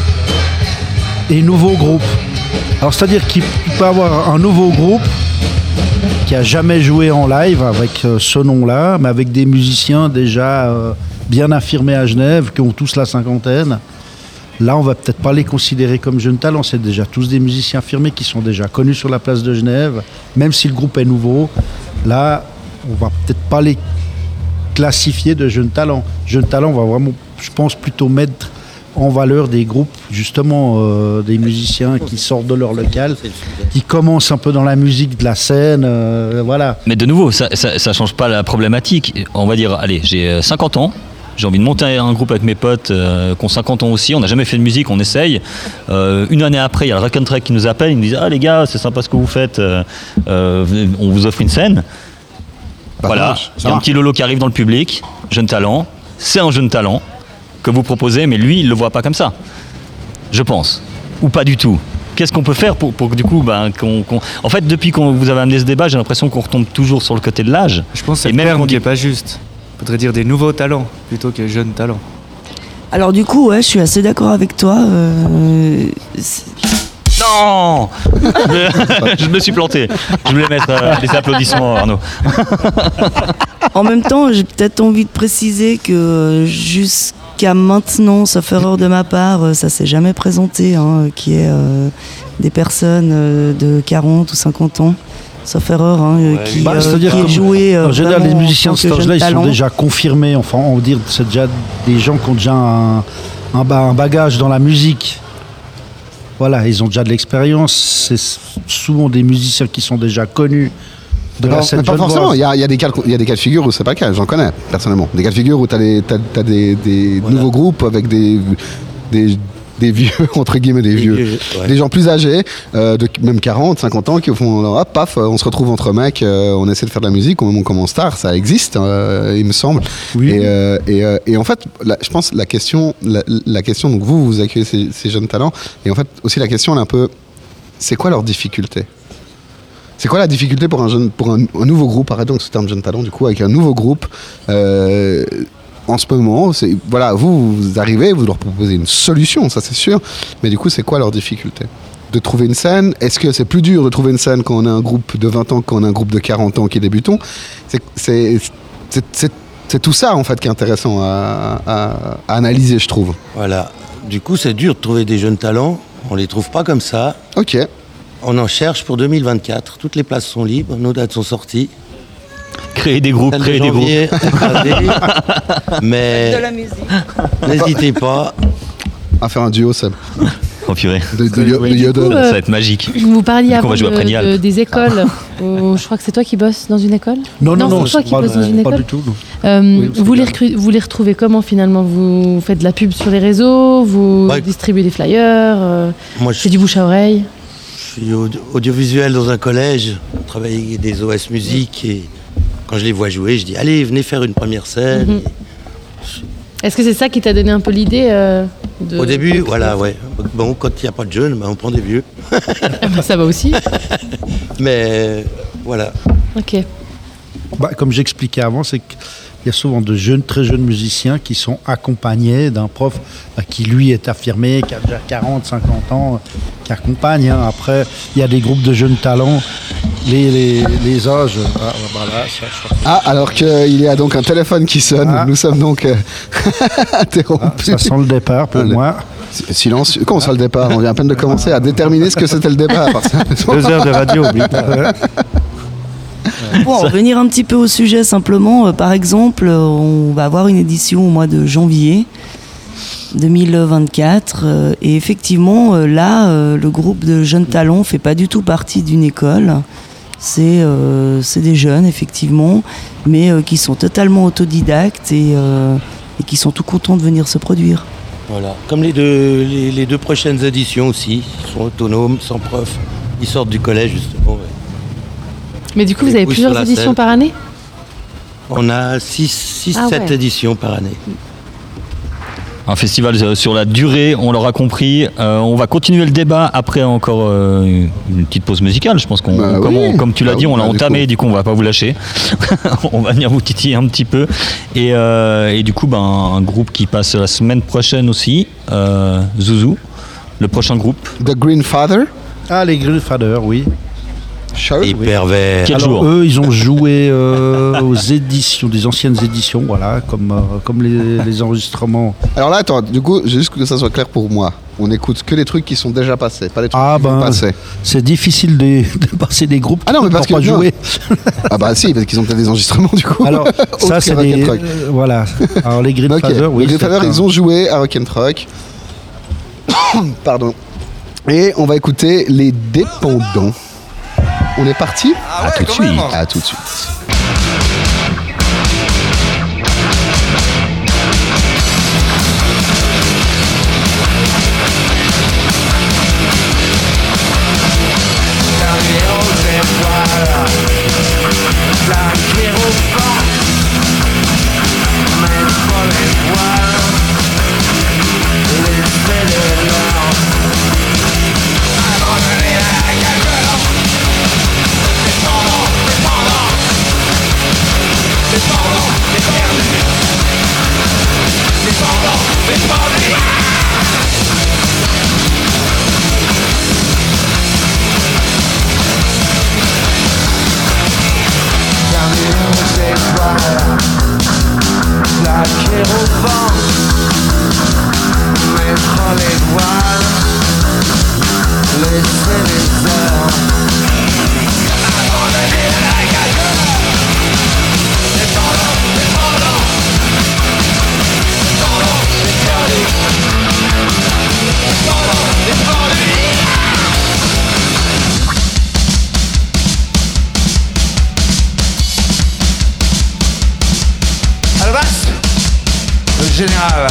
et nouveau groupe. Alors, c'est-à-dire qu'il peut avoir un nouveau groupe qui a jamais joué en live avec euh, ce nom-là, mais avec des musiciens déjà euh, bien affirmés à Genève, qui ont tous la cinquantaine. Là, on va peut-être pas les considérer comme jeunes talents. C'est déjà tous des musiciens affirmés qui sont déjà connus sur la place de Genève, même si le groupe est nouveau. Là, on va peut-être pas les classifier de jeunes talents. Jeunes talents, on va vraiment, je pense, plutôt mettre en valeur des groupes, justement, euh, des musiciens qui sortent de leur local, qui commencent un peu dans la musique de la scène, euh, voilà. Mais de nouveau, ça, ça, ça change pas la problématique. On va dire, allez, j'ai euh, cinquante ans. J'ai envie de monter un groupe avec mes potes euh, qui ont cinquante ans aussi. On n'a jamais fait de musique, on essaye. Euh, une année après, il y a le Rock'n'Rock qui nous appelle. Ils nous disent ah les gars, c'est sympa ce que vous faites. euh, euh, on vous offre une scène. Bah, voilà, ça marche, ça il y a un marche. petit Lolo qui arrive dans le public, jeune talent, c'est un jeune talent que vous proposez, mais lui, il le voit pas comme ça, je pense, ou pas du tout. Qu'est-ce qu'on peut faire pour, pour que du coup, ben, qu'on, qu'on... En fait, depuis que vous avez amené ce débat, j'ai l'impression qu'on retombe toujours sur le côté de l'âge. Je pense que c'est Et le même terme qu'on qui dit- n'est pas juste. Il faudrait dire des nouveaux talents plutôt que jeunes talents. Alors du coup, ouais, je suis assez d'accord avec toi. euh, c'est- Non Je me suis planté. Je voulais mettre euh, des applaudissements, Arnaud. En même temps, j'ai peut-être envie de préciser que jusqu'à maintenant, sauf erreur de ma part, euh, ça s'est jamais présenté, hein, qu'il y ait euh, des personnes euh, de quarante ou cinquante ans, sauf erreur, hein, euh, qui, Bah, euh, c'est-à-dire qui aient que, joué euh, en général, les vraiment en musiciens de tant cet que âge-là, jeunes ils sont talents. déjà confirmés. Enfin, on va dire, c'est déjà des gens qui ont déjà un, un, ba- un bagage dans la musique. Voilà, ils ont déjà de l'expérience. C'est souvent des musiciens qui sont déjà connus de Non, la scène mais pas genevoise. forcément, il y a, il y a des cas, il y a des cas de figure où c'est pas le cas, j'en connais personnellement. Des cas de figure où tu as des, t'as, t'as des, des Voilà. nouveaux groupes avec des, des, des vieux, entre guillemets, des Des vieux, vieux, ouais. des gens plus âgés, euh, de même quarante, cinquante ans, qui font, hop, paf, on se retrouve entre mecs, euh, on essaie de faire de la musique, on, on commence tard, ça existe, euh, il me semble. Oui. Et, euh, et, euh, et en fait, la- je pense la question, la, la question, donc vous, vous accueillez ces, ces jeunes talents, et en fait aussi la question, elle est un peu, c'est quoi leur difficulté ? C'est quoi la difficulté pour un, jeune, pour un, un nouveau groupe, arrêtons ce terme jeune talent, du coup, avec un nouveau groupe euh, en ce moment, c'est, voilà, vous, vous arrivez, vous leur proposez une solution, ça c'est sûr, mais du coup, c'est quoi leur difficulté ? De trouver une scène ? Est-ce que c'est plus dur de trouver une scène quand on a un groupe de vingt ans que quand on a un groupe de quarante ans qui est débutant ? C'est, c'est, c'est, c'est, c'est tout ça, en fait, qui est intéressant à, à, à analyser, je trouve. Voilà. Du coup, c'est dur de trouver des jeunes talents. On les trouve pas comme ça. Ok. On en cherche pour deux mille vingt-quatre. Toutes les places sont libres. Nos dates sont sorties. Créer des groupes, Celle de créer des groupes. janvier, écrasée. Mais De la musique. n'hésitez pas. À faire un duo, Seb. Oh purée, De, de, Yo- de du Yodel. coup, ça euh, va être magique. Vous parliez Du coup, on avant va jouer à de- Prégnal. de- des écoles. Oh, je crois que c'est toi qui bosses dans une école. Non, non, non, c'est toi qui pas, bosses dans une pas école. du tout. non. Euh, Oui, c'est vous, les bien. recru- vous les retrouvez comment finalement? Vous faites de la pub sur les réseaux, vous Ouais. distribuez des flyers, euh, Moi, je c'est du bouche à oreille. suis audio- audiovisuel dans un collège. Je travaille avec des O S musique. Et quand je les vois jouer, je dis allez, venez faire une première scène. Mhm. Est-ce que c'est ça qui t'a donné un peu l'idée euh, de... Au début, voilà, ouais. Bon, quand il n'y a pas de jeunes, ben, on prend des vieux. Ah bah, ça va aussi. Mais voilà. Ok. Bah, comme j'expliquais avant, c'est qu'il y a souvent de jeunes, très jeunes musiciens qui sont accompagnés d'un prof bah, qui, lui, est affirmé, qui a déjà quarante, cinquante ans, euh, qui accompagne. hein. Après, il y a des groupes de jeunes talents. Les, les, les âges, ah, voilà, ça, je crois que- Ah, alors qu'il y a donc un téléphone qui sonne. Ah. Nous sommes donc euh, ah, interrompus. ça sent le départ pour Ah, le- moi. S- Silence. Comment ça le départ? On vient à peine de commencer à déterminer ce que c'était le départ. Deux heures de radio, oublie pas. Pour en revenir un petit peu au sujet simplement, euh, par exemple, euh, on va avoir une édition au mois de janvier deux mille vingt-quatre euh, et effectivement euh, là euh, le groupe de jeunes talents fait pas du tout partie d'une école. C'est euh, c'est des jeunes effectivement, mais euh, qui sont totalement autodidactes et, euh, et qui sont tout contents de venir se produire. Voilà. Comme les deux, les, les deux prochaines éditions aussi. Ils sont autonomes, sans prof. Ils sortent du collège, justement. ouais. Mais du coup, Les vous avez couilles plusieurs sur la éditions selle. par année? On a six sept Ah ouais. éditions par année. Un festival euh, sur la durée, on l'aura compris. Euh, on va continuer le débat après encore euh, une petite pause musicale. Je pense qu'on, Bah comme, oui. on- comme tu l'as Bah dit, oui, on l'a bah du entamé. coup. Du coup, on va pas vous lâcher. On va venir vous titiller un petit peu. Et, euh, et du coup, ben, un groupe qui passe la semaine prochaine aussi, euh, Zouzou, le prochain groupe. The Green Father. Ah, les Grillfather, oui. Show. Et pervers. Quel Alors, jour eux, ils ont joué euh, aux éditions, des anciennes éditions, voilà, comme, euh, comme les, les enregistrements. Alors là, attends, du coup, juste que ça soit clair pour moi. On écoute que les trucs qui sont déjà passés, pas les trucs Ah, qui vont ben, passer. c'est difficile de, de passer des groupes Ah non, mais qui parce n'ont que- pas non. joué. Ah bah si, parce qu'ils ont peut-être des enregistrements du coup. Alors, Autre ça, que c'est Rock and des. Rock. euh, voilà. Alors, les Ok, Grillfather, oui. les Green Father, c'est un- ils ont joué à Rock'n'Rock. Pardon. Et on va écouter Les Dépendants. On est parti À tout de suite. À tout de suite. La vie aux étoiles, la cuir au général.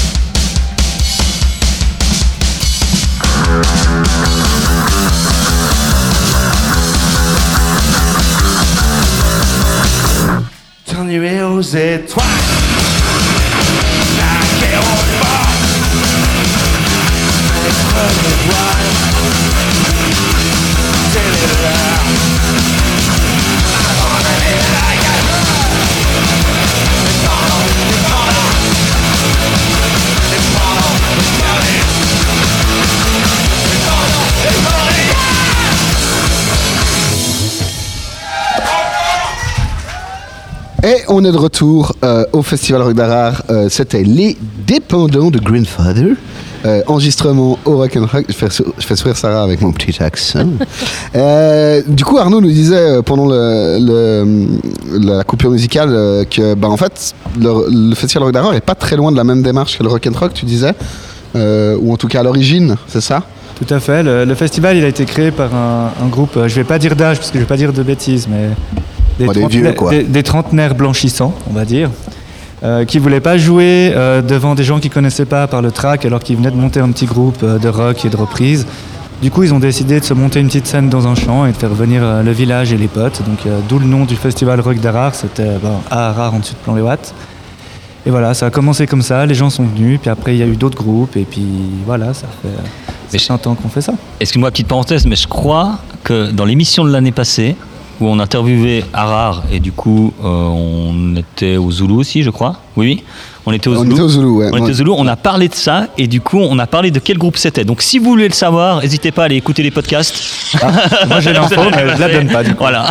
Tourner aux étoiles. Naquer au bord. Être l'étoile. C'est l'heure. Abandonner la gueule. Descendons, descendons. Descendons, descendons. Descendons, descendons. Et on est de retour euh, au Festival Rock d'Harare. Euh, C'était Les Dépendants de Grandfather. Euh, enregistrement au Rock'n'Rock. Je fais, je fais sourire Sarah avec mon petit accent. euh, du coup, Arnaud nous disait euh, pendant le, le, la coupure musicale euh, que, bah, en fait, le, le Festival Rock d'Harare n'est pas très loin de la même démarche que le Rock'n'Rock, tu disais, euh, ou en tout cas à l'origine, c'est ça ? Tout à fait. Le, le festival, il a été créé par un, un groupe, je ne vais pas dire d'âge parce que je ne vais pas dire de bêtises, mais des, oh, des, trentenaires, vieux, quoi. Des, des trentenaires blanchissants, on va dire, euh, qui ne voulaient pas jouer euh, devant des gens qu'ils ne connaissaient pas par le track, alors qu'ils venaient de monter un petit groupe euh, de rock et de reprise. Du coup, ils ont décidé de se monter une petite scène dans un champ et de faire venir euh, le village et les potes. Donc, euh, d'où le nom du Festival Rock d'Harare, c'était ben, à Harare, en dessus de Plan-les-Ouates. Et voilà, ça a commencé comme ça, les gens sont venus, puis après il y a eu d'autres groupes, et puis voilà, ça fait c'est un temps qu'on fait ça. Excuse-moi, petite parenthèse, mais je crois que dans l'émission de l'année passée, où on interviewait Harare, et du coup euh, on était au Zoulou aussi, je crois. Oui, oui. On était au on Zoulou. Était au Zoulou, ouais. On était au Zoulou, on a parlé de ça, et du coup on a parlé de quel groupe c'était. Donc si vous voulez le savoir, n'hésitez pas à aller écouter les podcasts. Ah, moi j'ai l'info, mais je la donne pas. Du coup. Voilà.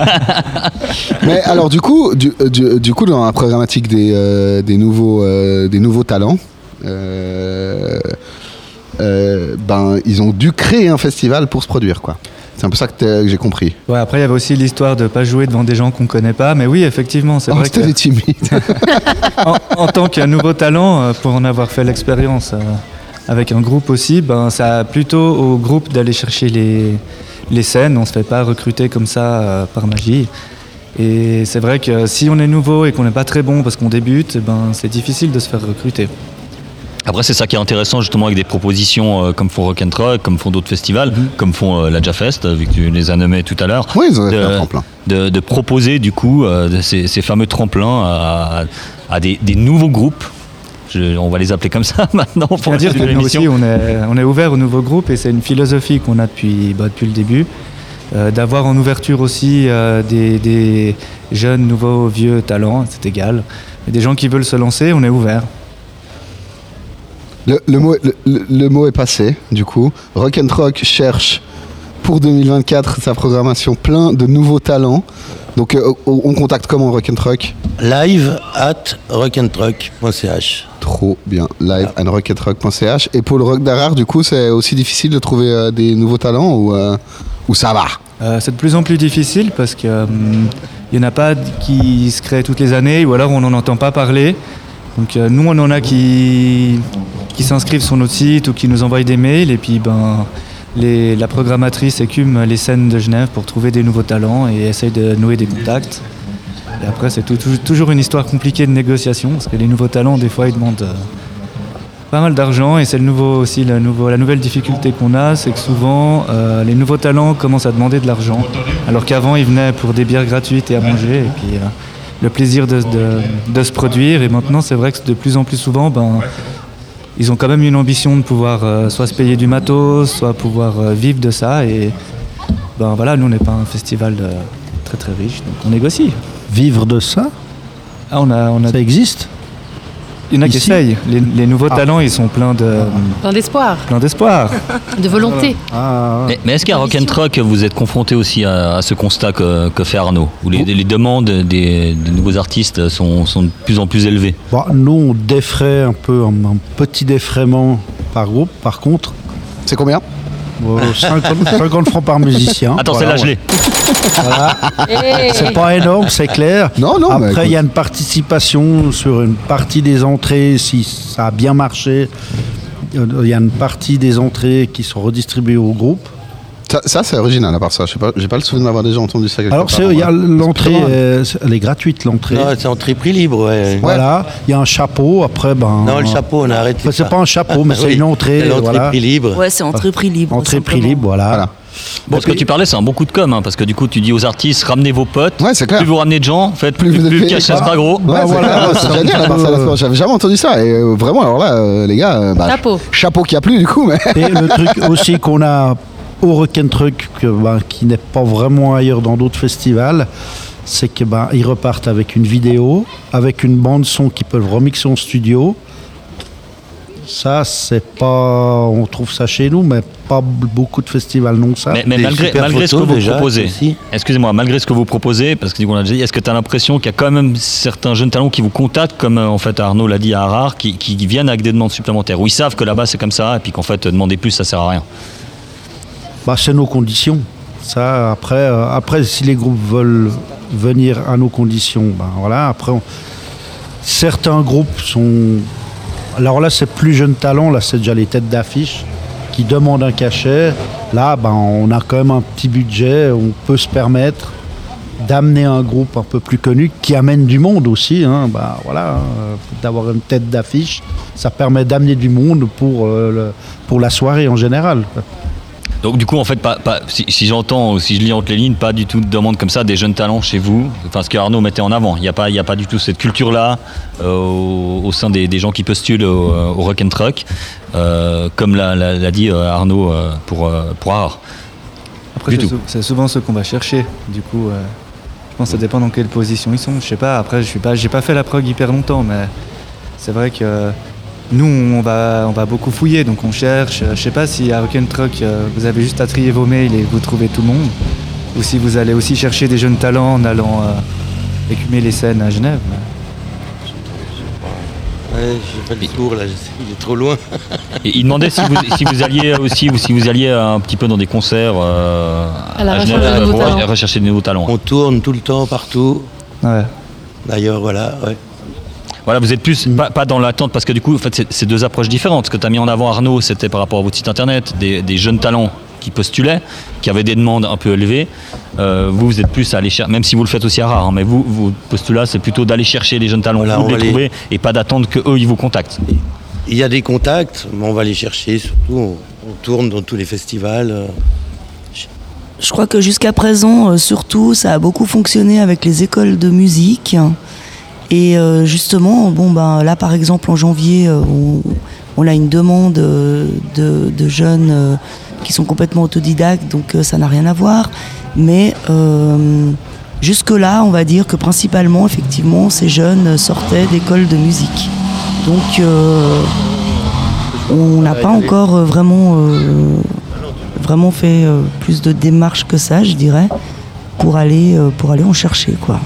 Mais alors du coup, du, du, du coup dans la programmatique des, euh, des, nouveaux, euh, des nouveaux talents, euh, euh, ben, ils ont dû créer un festival pour se produire, quoi. C'est un peu ça que, que j'ai compris. Ouais, après il y avait aussi l'histoire de ne pas jouer devant des gens qu'on ne connaît pas, mais oui, effectivement, c'est oh, vrai c'était que... des timides. en, en tant qu'un nouveau talent, pour en avoir fait l'expérience euh, avec un groupe aussi, ben, ça a plutôt au groupe d'aller chercher les, les scènes, on ne se fait pas recruter comme ça euh, par magie. Et c'est vrai que si on est nouveau et qu'on n'est pas très bon parce qu'on débute, ben, c'est difficile de se faire recruter. Après, c'est ça qui est intéressant justement avec des propositions euh, comme font Rock'n'Rock, comme font d'autres festivals, mmh. comme font euh, la Jafest, vu que tu les as nommés tout à l'heure. Oui, ils ont fait de, un tremplin. De, de proposer du coup euh, de ces, ces fameux tremplins à, à des, des nouveaux groupes. Je, on va les appeler comme ça maintenant. Pour on dire que nous aussi, on est, on est ouvert aux nouveaux groupes et c'est une philosophie qu'on a depuis, bah, depuis le début. Euh, d'avoir en ouverture aussi euh, des, des jeunes, nouveaux, vieux talents, c'est égal. Et des gens qui veulent se lancer, on est ouvert. Le, le, mot, le, le mot est passé, du coup. Rock'n'Rock cherche pour deux mille vingt-quatre sa programmation plein de nouveaux talents. Donc euh, on contacte comment Rock'n'Rock ? Live at rock'n'rock point c h. Trop bien, live at rock'n'rock point c h. Et pour le Rock d'Harare, du coup, c'est aussi difficile de trouver euh, des nouveaux talents ou, euh, ou ça va ? euh, C'est de plus en plus difficile parce qu'il n'y en a pas qui se créent toutes les années ou alors on n'en entend pas parler. Donc euh, nous, on en a qui, qui s'inscrivent sur notre site ou qui nous envoient des mails et puis ben, les, la programmatrice écume les scènes de Genève pour trouver des nouveaux talents et essaye de nouer des contacts. Et après, c'est tout, tout, toujours une histoire compliquée de négociation parce que les nouveaux talents, des fois, ils demandent euh, pas mal d'argent et c'est le nouveau aussi le nouveau, la nouvelle difficulté qu'on a, c'est que souvent euh, les nouveaux talents commencent à demander de l'argent alors qu'avant ils venaient pour des bières gratuites et à manger et puis euh, le plaisir de, de, de se produire et maintenant c'est vrai que de plus en plus souvent ben, ils ont quand même une ambition de pouvoir euh, soit se payer du matos, soit pouvoir euh, vivre de ça et ben voilà, nous on n'est pas un festival de, très très riche donc on négocie. Vivre de ça ah, on a, on a... Ça existe ? Il y en a qui essayent. Les, les nouveaux ah. talents, ils sont pleins de... Plein d'espoir. Plein d'espoir. De volonté. Ah. Mais, mais est-ce qu'à Rock'n'Rock, vous êtes confronté aussi à, à ce constat que, que fait Arnaud, où les, les demandes des, des nouveaux artistes sont, sont de plus en plus élevées ? Bon, nous, on défraie un peu, un, un petit défraiement par groupe. Par contre... C'est combien ? Bon, cinquante, cinquante francs par musicien. Attends, voilà, c'est là, je l'ai. Voilà. Hey. C'est pas énorme, c'est clair. Non, non, après, il y a une participation sur une partie des entrées, si ça a bien marché. Il y a une partie des entrées qui sont redistribuées au groupe. Ça, ça, c'est original à part ça. Je sais pas, j'ai pas le souvenir d'avoir déjà entendu ça quelque Alors, part. c'est- il y a Ouais. l'entrée, C'est plutôt mal. euh, c'est- elle est gratuite, l'entrée. Non, c'est entrée prix libre, ouais. Voilà, il y a un chapeau, après, ben... Non, le chapeau, on a arrêté. Enfin, c'est ça. pas un chapeau, mais c'est Oui, une entrée, c'est l'entrée voilà. prix libre. Ouais, c'est entrée prix libre. Entrée prix simplement. libre, voilà. Voilà. Bon, ce que tu parlais, c'est un bon coup de com', hein, parce que du coup, tu dis aux artistes, ramenez vos potes. Ouais, c'est clair. Plus vous ramenez de gens, en fait, Plus plus, vous êtes plus le payé, cachet quoi. sera gros. Ouais, c'est voilà, clair, c'est c'est un génial à part ça. peu- J'avais jamais entendu ça. Et euh, vraiment, alors là, euh, les gars, euh, bah, Chapeau. chapeau qu'il n'y a plus du coup. Mais... Et le truc aussi qu'on a au Rock'n'Truck, que, ben, qui n'est pas vraiment ailleurs dans d'autres festivals, c'est qu'ils ben, ils repartent avec une vidéo, avec une bande son qu'ils peuvent remixer en studio. Ça, c'est pas... On trouve ça chez nous, mais pas beaucoup de festivals non ça. Mais, mais Des malgré, super malgré ce que photos, vous déjà, proposez, aussi. excusez-moi, malgré ce que vous proposez, parce que du coup, on a déjà dit, est-ce que tu as l'impression qu'il y a quand même certains jeunes talents qui vous contactent, comme euh, en fait Arnaud l'a dit à Harare, qui, qui viennent avec des demandes supplémentaires, où ils savent que là-bas c'est comme ça, et puis qu'en fait, demander plus, ça sert à rien. Bah, c'est nos conditions. Ça, après, euh, après, si les groupes veulent venir à nos conditions, ben voilà. Après, on- certains groupes sont. Alors là, c'est plus jeunes talents. Là, c'est déjà les têtes d'affiche qui demandent un cachet. Là, ben, on a quand même un petit budget. On peut se permettre d'amener un groupe un peu plus connu qui amène du monde aussi. Hein. Ben, voilà, hein, d'avoir une tête d'affiche, ça permet d'amener du monde pour, euh, le- pour la soirée en général. quoi. Donc du coup, en fait, pas, pas- si, si j'entends, ou si je lis entre les lignes, pas du tout de demande comme ça des jeunes talents chez vous, enfin ce que Arnaud mettait en avant. Il n'y a, pas- il y a pas du tout cette culture-là euh, au, au sein des, des gens qui postulent au, au Rock'n'Truck, euh, comme l'a, l'a- l'a dit euh, Arnaud euh, pour, euh, pour Harare. Après, Du c'est, tout. sou- c'est souvent ceux qu'on va chercher. Du coup, euh, je pense que ça dépend dans quelle position ils sont. Je sais pas. Après, je suis pas, j'ai pas fait la prog hyper longtemps, mais c'est vrai que nous, on va, on va beaucoup fouiller, donc on cherche. Je sais pas si à Rock'n'Truck, euh, vous avez juste à trier vos mails et vous trouvez tout le monde, ou si vous allez aussi chercher des jeunes talents en allant euh, écumer les scènes à Genève. mais- Ouais, j'ai pas le tour là, je sais, il est trop loin. Et il demandait si vous, si vous alliez aussi, ou si vous alliez un petit peu dans des concerts euh, À la Genève, recherche de nouveaux pour talents. rechercher de nouveaux talents. On tourne tout le temps, partout. Ouais. D'ailleurs, voilà, ouais. Voilà, vous êtes plus pas, pas dans l'attente, parce que du coup, en fait, c'est, c'est deux approches différentes. Ce que tu as mis en avant, Arnaud, c'était par rapport à votre site internet, des, des jeunes talents qui postulaient, qui avaient des demandes un peu élevées. Euh, vous, vous êtes plus à aller chercher, même si vous le faites aussi à rare, hein, mais vous, votre postulat, c'est plutôt d'aller chercher les jeunes talents, Voilà, vous, de on les va trouver, et pas d'attendre qu'eux, ils vous contactent. Il y a des contacts, mais on va les chercher, surtout on, on tourne dans tous les festivals. euh. Je crois que jusqu'à présent, euh, surtout, ça a beaucoup fonctionné avec les écoles de musique. Et euh, justement, bon, ben, là, par exemple, en janvier, euh, on, on a une demande euh, de, de jeunes euh, qui sont complètement autodidactes, donc euh, ça n'a rien à voir. Mais euh, jusque-là, on va dire que principalement, effectivement, ces jeunes sortaient d'écoles de musique. Donc, euh, on n'a pas encore euh, vraiment... euh, vraiment fait euh, plus de démarches que ça, je dirais, pour aller, euh, pour aller en chercher, quoi.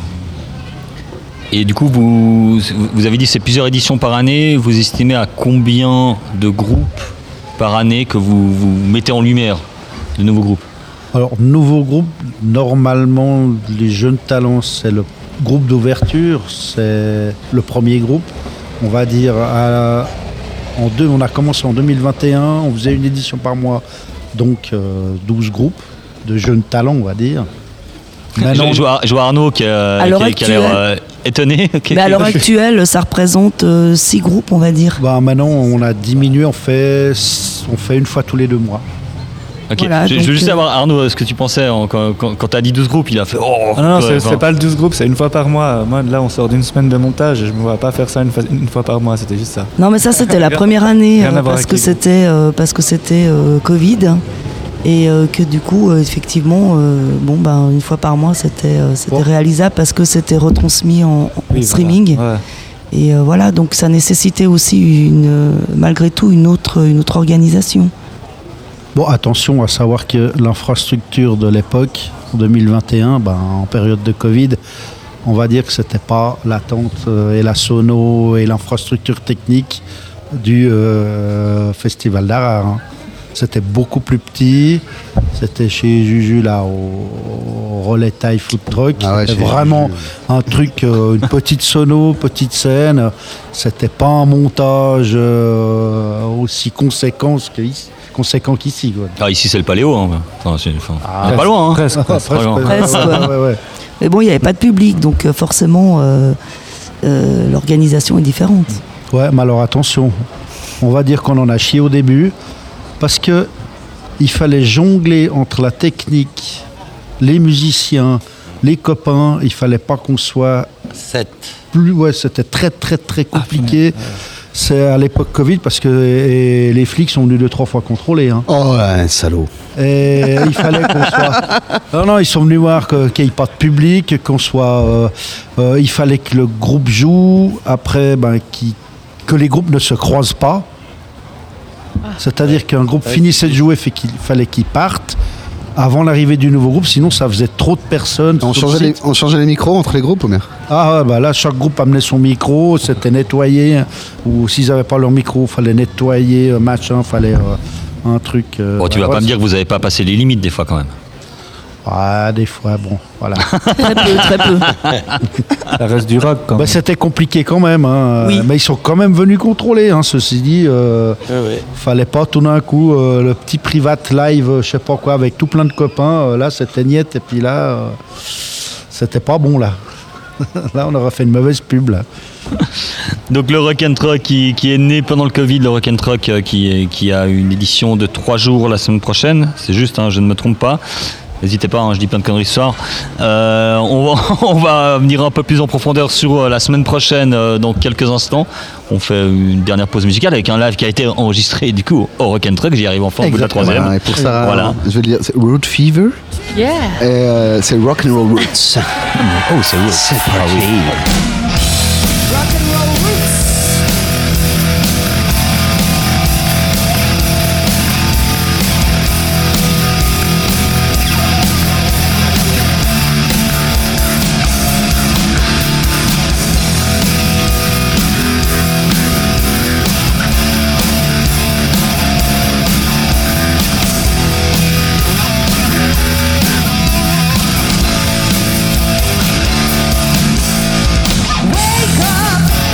Et du coup, vous, vous avez dit c'est plusieurs éditions par année. Vous estimez à combien de groupes par année que vous, vous mettez en lumière, de nouveaux groupes? Alors, nouveau groupe, normalement, les jeunes talents, c'est le groupe d'ouverture, c'est le premier groupe. On va dire, à- en deux, on a commencé en deux mille vingt et un, on faisait une édition par mois, donc euh, douze groupes de jeunes talents, on va dire. Maintenant, Je, je vois, je vois Arnaud qui, a- À l'heure qui- qui a l'air actuelle- euh, étonné. Ok. Mais à l'heure actuelle, ça représente euh, six groupes, on va dire. bah, maintenant, on a diminué, on fait, on fait une fois tous les deux mois. Ok. Voilà, je, je donc, veux juste euh, savoir, Arnaud, ce que tu pensais en- quand, quand, quand tu as dit douze groupes, il a fait oh. Ah non, non, c'est, ouais, c'est enfin, pas le douze groupes, c'est une fois par mois. Moi, là, on sort d'une semaine de montage, je me vois pas faire ça une fois, une fois par mois, c'était juste ça. Non, mais ça, c'était la première année, Rien à euh, voir parce, avec que les groupes. c'était, euh, parce que c'était euh, Covid. Et euh, que du coup, euh, effectivement, euh, bon, ben, une fois par mois, c'était, euh, c'était Bon. réalisable parce que c'était retransmis en, en Oui, streaming. voilà. Ouais. Et euh, voilà, donc ça nécessitait aussi, une, euh, malgré tout, une autre, une autre organisation. Bon, attention à savoir que l'infrastructure de l'époque, en deux mille vingt et un, ben, en période de Covid, on va dire que c'était pas l'attente euh, et la sono et l'infrastructure technique du euh, Festival d'Harare. hein. C'était beaucoup plus petit. C'était chez Juju, là, au, au Relais Thai Food Truck. Ah ouais, C'était chez vraiment Juju. un truc, euh, une petite sono, petite scène. C'était pas un montage euh, aussi conséquent que ici- conséquent qu'ici. Quoi. Ah, ici, c'est le paléo. Hein. Enfin, c'est, enfin, Ah, on est pas loin. Hein. Presque. Ah, presque. presque, loin. Presque, ouais, ouais. ouais, ouais. Mais bon, il n'y avait pas de public, donc euh, forcément, euh, euh, l'organisation est différente. Ouais, mais alors attention, on va dire qu'on en a chié au début, parce que il fallait jongler entre la technique, les musiciens, les copains, il fallait pas qu'on soit sept. plus... Ouais, c'était très très très compliqué. C'est à l'époque Covid, parce que et les flics sont venus deux, trois fois contrôler. Hein. Oh, un salaud. Et il fallait qu'on soit... Non, non, ils sont venus voir que- qu'il n'y ait pas de public, qu'on soit... euh, euh, il fallait que le groupe joue, après, ben, qu'il- que les groupes ne se croisent pas. C'est-à-dire qu'un groupe finissait de jouer, fait qu'il fallait qu'il parte avant l'arrivée du nouveau groupe, sinon ça faisait trop de personnes. On sur le changeait, les, site. on changeait les micros entre les groupes ou bien? Ah ouais, bah là, chaque groupe amenait son micro, c'était nettoyé, ou s'ils n'avaient pas leur micro, il fallait nettoyer, euh, machin, fallait euh, un truc... euh, Bon, tu vas ouais, pas me dire que vous avez pas passé les limites des fois quand même. Ah, des fois, bon, voilà. Très peu, très peu. Ça reste du rock quand Bah, même. c'était compliqué quand même, hein. Oui. Mais ils sont quand même venus contrôler, hein, ceci dit. Euh, Fallait pas tout d'un coup euh, le petit private live, euh, je sais pas quoi, avec tout plein de copains. euh, là, c'était niette, et puis là, euh, c'était pas bon, là. Là, on aurait fait une mauvaise pub, là. Donc le Rock and Truck qui, qui est né pendant le Covid, le Rock and Truck euh, qui, est- qui a une édition de trois jours la semaine prochaine, c'est juste, hein, je ne me trompe pas. N'hésitez pas, hein, je dis plein de conneries ce soir. Euh, on, va, on va venir un peu plus en profondeur sur euh, la semaine prochaine euh, dans quelques instants. On fait une dernière pause musicale avec un live qui a été enregistré du coup au Rock and Truck. J'y arrive enfin au bout de la troisième. Voilà, et pour ça, Voilà. je vais dire, c'est Root Fever. Yeah. Et euh, c'est Rock and Roll Roots. Oh, c'est oui. C'est parti. Wake up!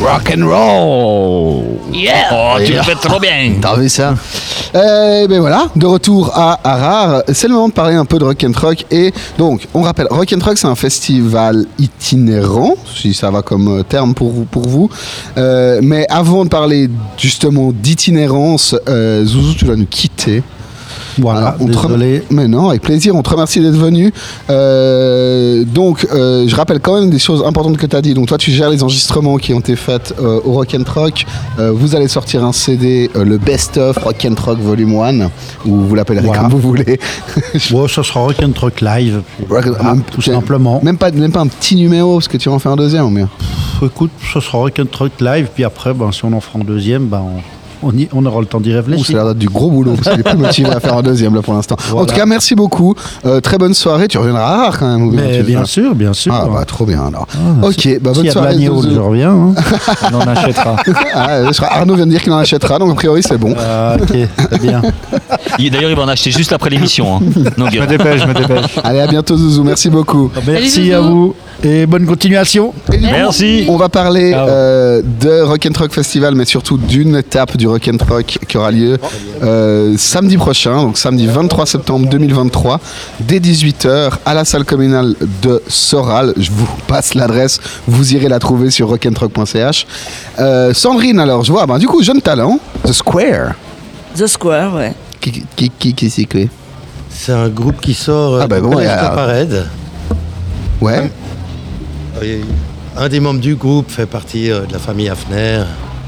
rock and roll. Yeah. Oh, tu le fais trop bien. T'as vu ça? Eh ben voilà, de retour à Harare. C'est le moment de parler un peu de Rock and Rock. Et donc, on rappelle, Rock and Rock, c'est un festival itinérant, si ça va comme euh, terme pour vous. Pour vous. Euh, mais avant de parler justement d'itinérance, euh, Zouzou, tu vas nous quitter. Voilà, on te rem- désolé. Mais non, avec plaisir, on te remercie d'être venu. Euh, donc, euh, je rappelle quand même des choses importantes que tu as dit. Donc, toi, tu gères les enregistrements qui ont été faits euh, au Rock and Rock. Euh, vous allez sortir un C D, euh, le Best of Rock and Rock Volume un, ou vous l'appellerez Voilà. comme vous voulez. Bon, ça sera Rock and Rock Live, puis Rock- voilà, même- tout simplement. Même pas, même pas un petit numéro, parce que tu vas en faire un deuxième, ou bien. Pff, Écoute, ça sera Rock and Rock Live, puis après, ben, si on en fera un deuxième, ben, on, on, y- on aura le temps d'y Ouh, réfléchir. c'est l'air d'être du gros boulot, parce qu'il est plus motivé à faire un deuxième là pour l'instant. En Voilà. tout cas, merci beaucoup. Euh, très bonne soirée. Tu reviendras à Harare quand même, ou bien Mais tu- bien sûr, bien sûr. Ah, bah, trop bien alors. Ah, ok, si- bah, bonne S'il y a de soirée. l'agneau, Zouzou. je reviens. Hein. On en achètera. Ah, je crois- Arnaud vient de dire qu'il en achètera, donc a priori c'est bon. Ah, ok, très bien. Il- D'ailleurs, il va en acheter juste après l'émission. Hein. Donc, Je me dépêche, je me dépêche. Allez, à bientôt Zouzou, merci beaucoup. Merci Zouzou. à vous et bonne continuation. Et du coup, Merci. On va parler Ciao. euh, de Rock and Rock Festival, mais surtout d'une étape du Rock and Rock qui aura lieu euh, samedi prochain, donc samedi vingt-trois septembre deux mille vingt-trois, dès dix-huit heures, à la salle communale de Soral. Je vous passe l'adresse, vous irez la trouver sur rock and rock point c h. Euh, Sandrine, alors, je vois, ben, du coup, jeune talent, The Square. The Square, ouais. Qui, qui, qui, qui c'est que C'est un groupe qui sort euh, Ah bah de bon, Collège et alors- Taparède. Ouais. Et un des membres du groupe fait partie euh, de la famille Hafner.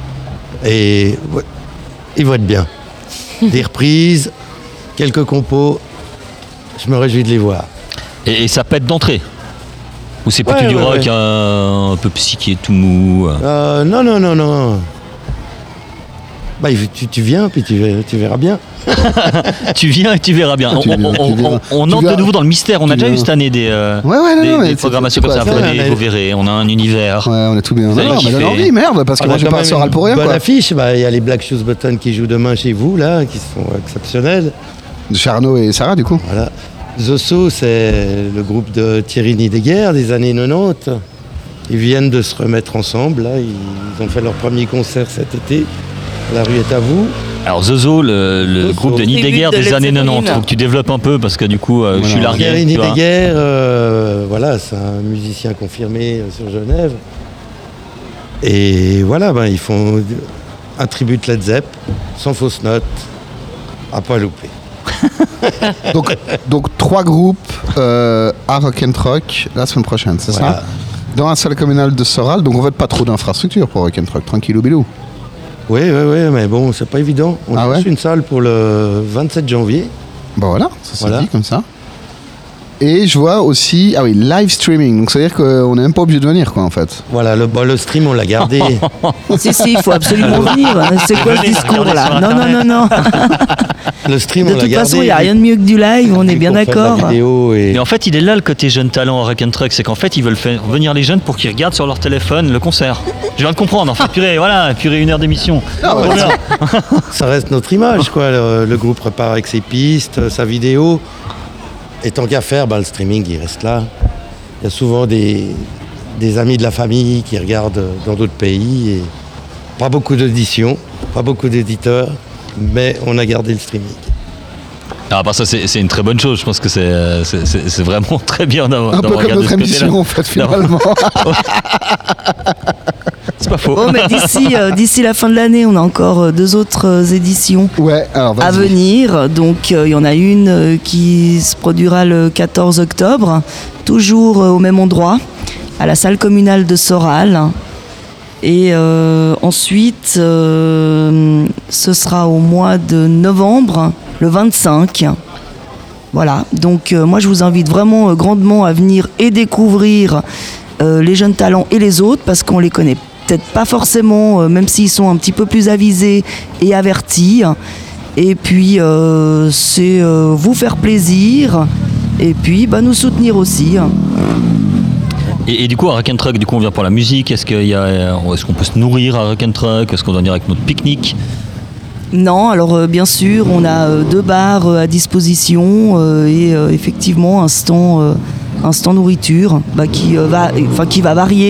Et ouais, ils vont être bien. Des reprises, quelques compos. Je me réjouis de les voir. Et, et ça pète d'entrée. Ou c'est plutôt Ouais, du ouais, rock ouais. euh, un peu psyché, tout mou. euh. Euh, non, non, non, non. Bah, il- tu, tu viens, puis tu, verras- tu verras bien. Tu viens et tu verras bien. On, Tu viens, on- tu on- verras. on- on Tu entre verras. de nouveau dans le mystère. On a Tu déjà eu verras. cette année des, euh, Ouais, ouais, non, des, non, mais des c'est- programmations c'est comme ça. quoi, ça, Venez, mais- vous verrez, on a un univers. Ouais, on est tout bien. Vous Non, allez non, mais donne kiffer. envie, merde, parce que On moi a je quand pas à même Soral une pour rien, bonne quoi. affiche. Bah, il y a les Black Shoes Button qui jouent demain chez vous, là, qui sont exceptionnels. De Charnot et Sarah, du coup. Voilà. Zosso, c'est le groupe de Thierry Nideguerre des années quatre-vingt-dix. Ils viennent de se remettre ensemble. Là. Ils ont fait leur premier concert cet été. La rue est à vous. Alors Zozo, le, le Zozo. groupe de Nideguerre Tribute de des Led années Zeppelin. quatre-vingt-dix. Faut que tu développes un peu parce que du coup, euh, je suis Voilà. largué. Thierry tu vois. Nideguerre, euh, voilà, c'est un musicien confirmé euh, sur Genève. Et voilà, ben, ils font un tribut Led Zepp, sans fausse note, à pas louper. Donc, donc trois groupes euh, à Rock and Rock la semaine prochaine, c'est Voilà. ça? Dans la salle communale de Soral, donc on va pas trop d'infrastructures pour Rock and Rock, tranquillou bilou. Oui, oui, oui, mais bon, c'est pas évident. On Ah cherche ouais une salle pour le vingt-sept janvier. Bon voilà, ça s'est Voilà. dit comme ça. Et je vois aussi, ah oui, live streaming, donc ça veut dire qu'on n'est même pas obligé de venir, quoi, en fait. Voilà, le, bon, le stream, on l'a gardé. Si, si, il faut absolument venir. C'est quoi ce Venez, discours regardez là sur Non, non, non, non. Le stream, De on l'a toute gardé. façon, il n'y a rien de mieux que du live, on est Vu bien qu'on fait de la d'accord. vidéo et... Mais en fait, il est là le côté jeune talent à Rock and Truck, c'est qu'en fait, ils veulent faire venir les jeunes pour qu'ils regardent sur leur téléphone le concert. Je viens de comprendre, en fait, purée, voilà, purée une heure d'émission. Ah ouais, Trop bien. Ça reste notre image, quoi. Le, le groupe repart avec ses pistes, sa vidéo. Et tant qu'à faire, bah, le streaming, il reste là. Il y a souvent des, des amis de la famille qui regardent dans d'autres pays. Et pas beaucoup d'auditions, pas beaucoup d'éditeurs, mais on a gardé le streaming. Ah, bah ça, c'est c'est une très bonne chose. Je pense que c'est c'est- c'est- c'est vraiment très bien d'avoir Un peu d'avoir comme regardé notre ce côté-là. émission, en fait, finalement. C'est pas faux. Bon, mais d'ici euh, d'ici la fin de l'année, on a encore euh, deux autres euh, éditions Ouais, alors à vas-y. venir. Donc, euh, il y en a une euh, qui se produira le quatorze octobre, toujours euh, au même endroit, à la salle communale de Soral. Et euh, ensuite, euh, ce sera au mois de novembre, le vingt-cinq. Voilà, donc euh, moi je vous invite vraiment euh, grandement à venir et découvrir euh, les jeunes talents et les autres, parce qu'on les connaît peut-être pas forcément, euh, même s'ils sont un petit peu plus avisés et avertis. Et puis euh, c'est euh, vous faire plaisir et puis bah, nous soutenir aussi. Et, et du coup, à Rock and Truck, du coup, on vient pour la musique. Est-ce qu'il y a, est-ce qu'on peut se nourrir à Rock and Truck? Est-ce qu'on doit venir avec notre pique-nique? Non, alors euh, bien sûr, on a euh, deux bars euh, à disposition euh, et euh, effectivement un stand, euh, un stand nourriture bah, qui, euh, va, enfin, qui va varier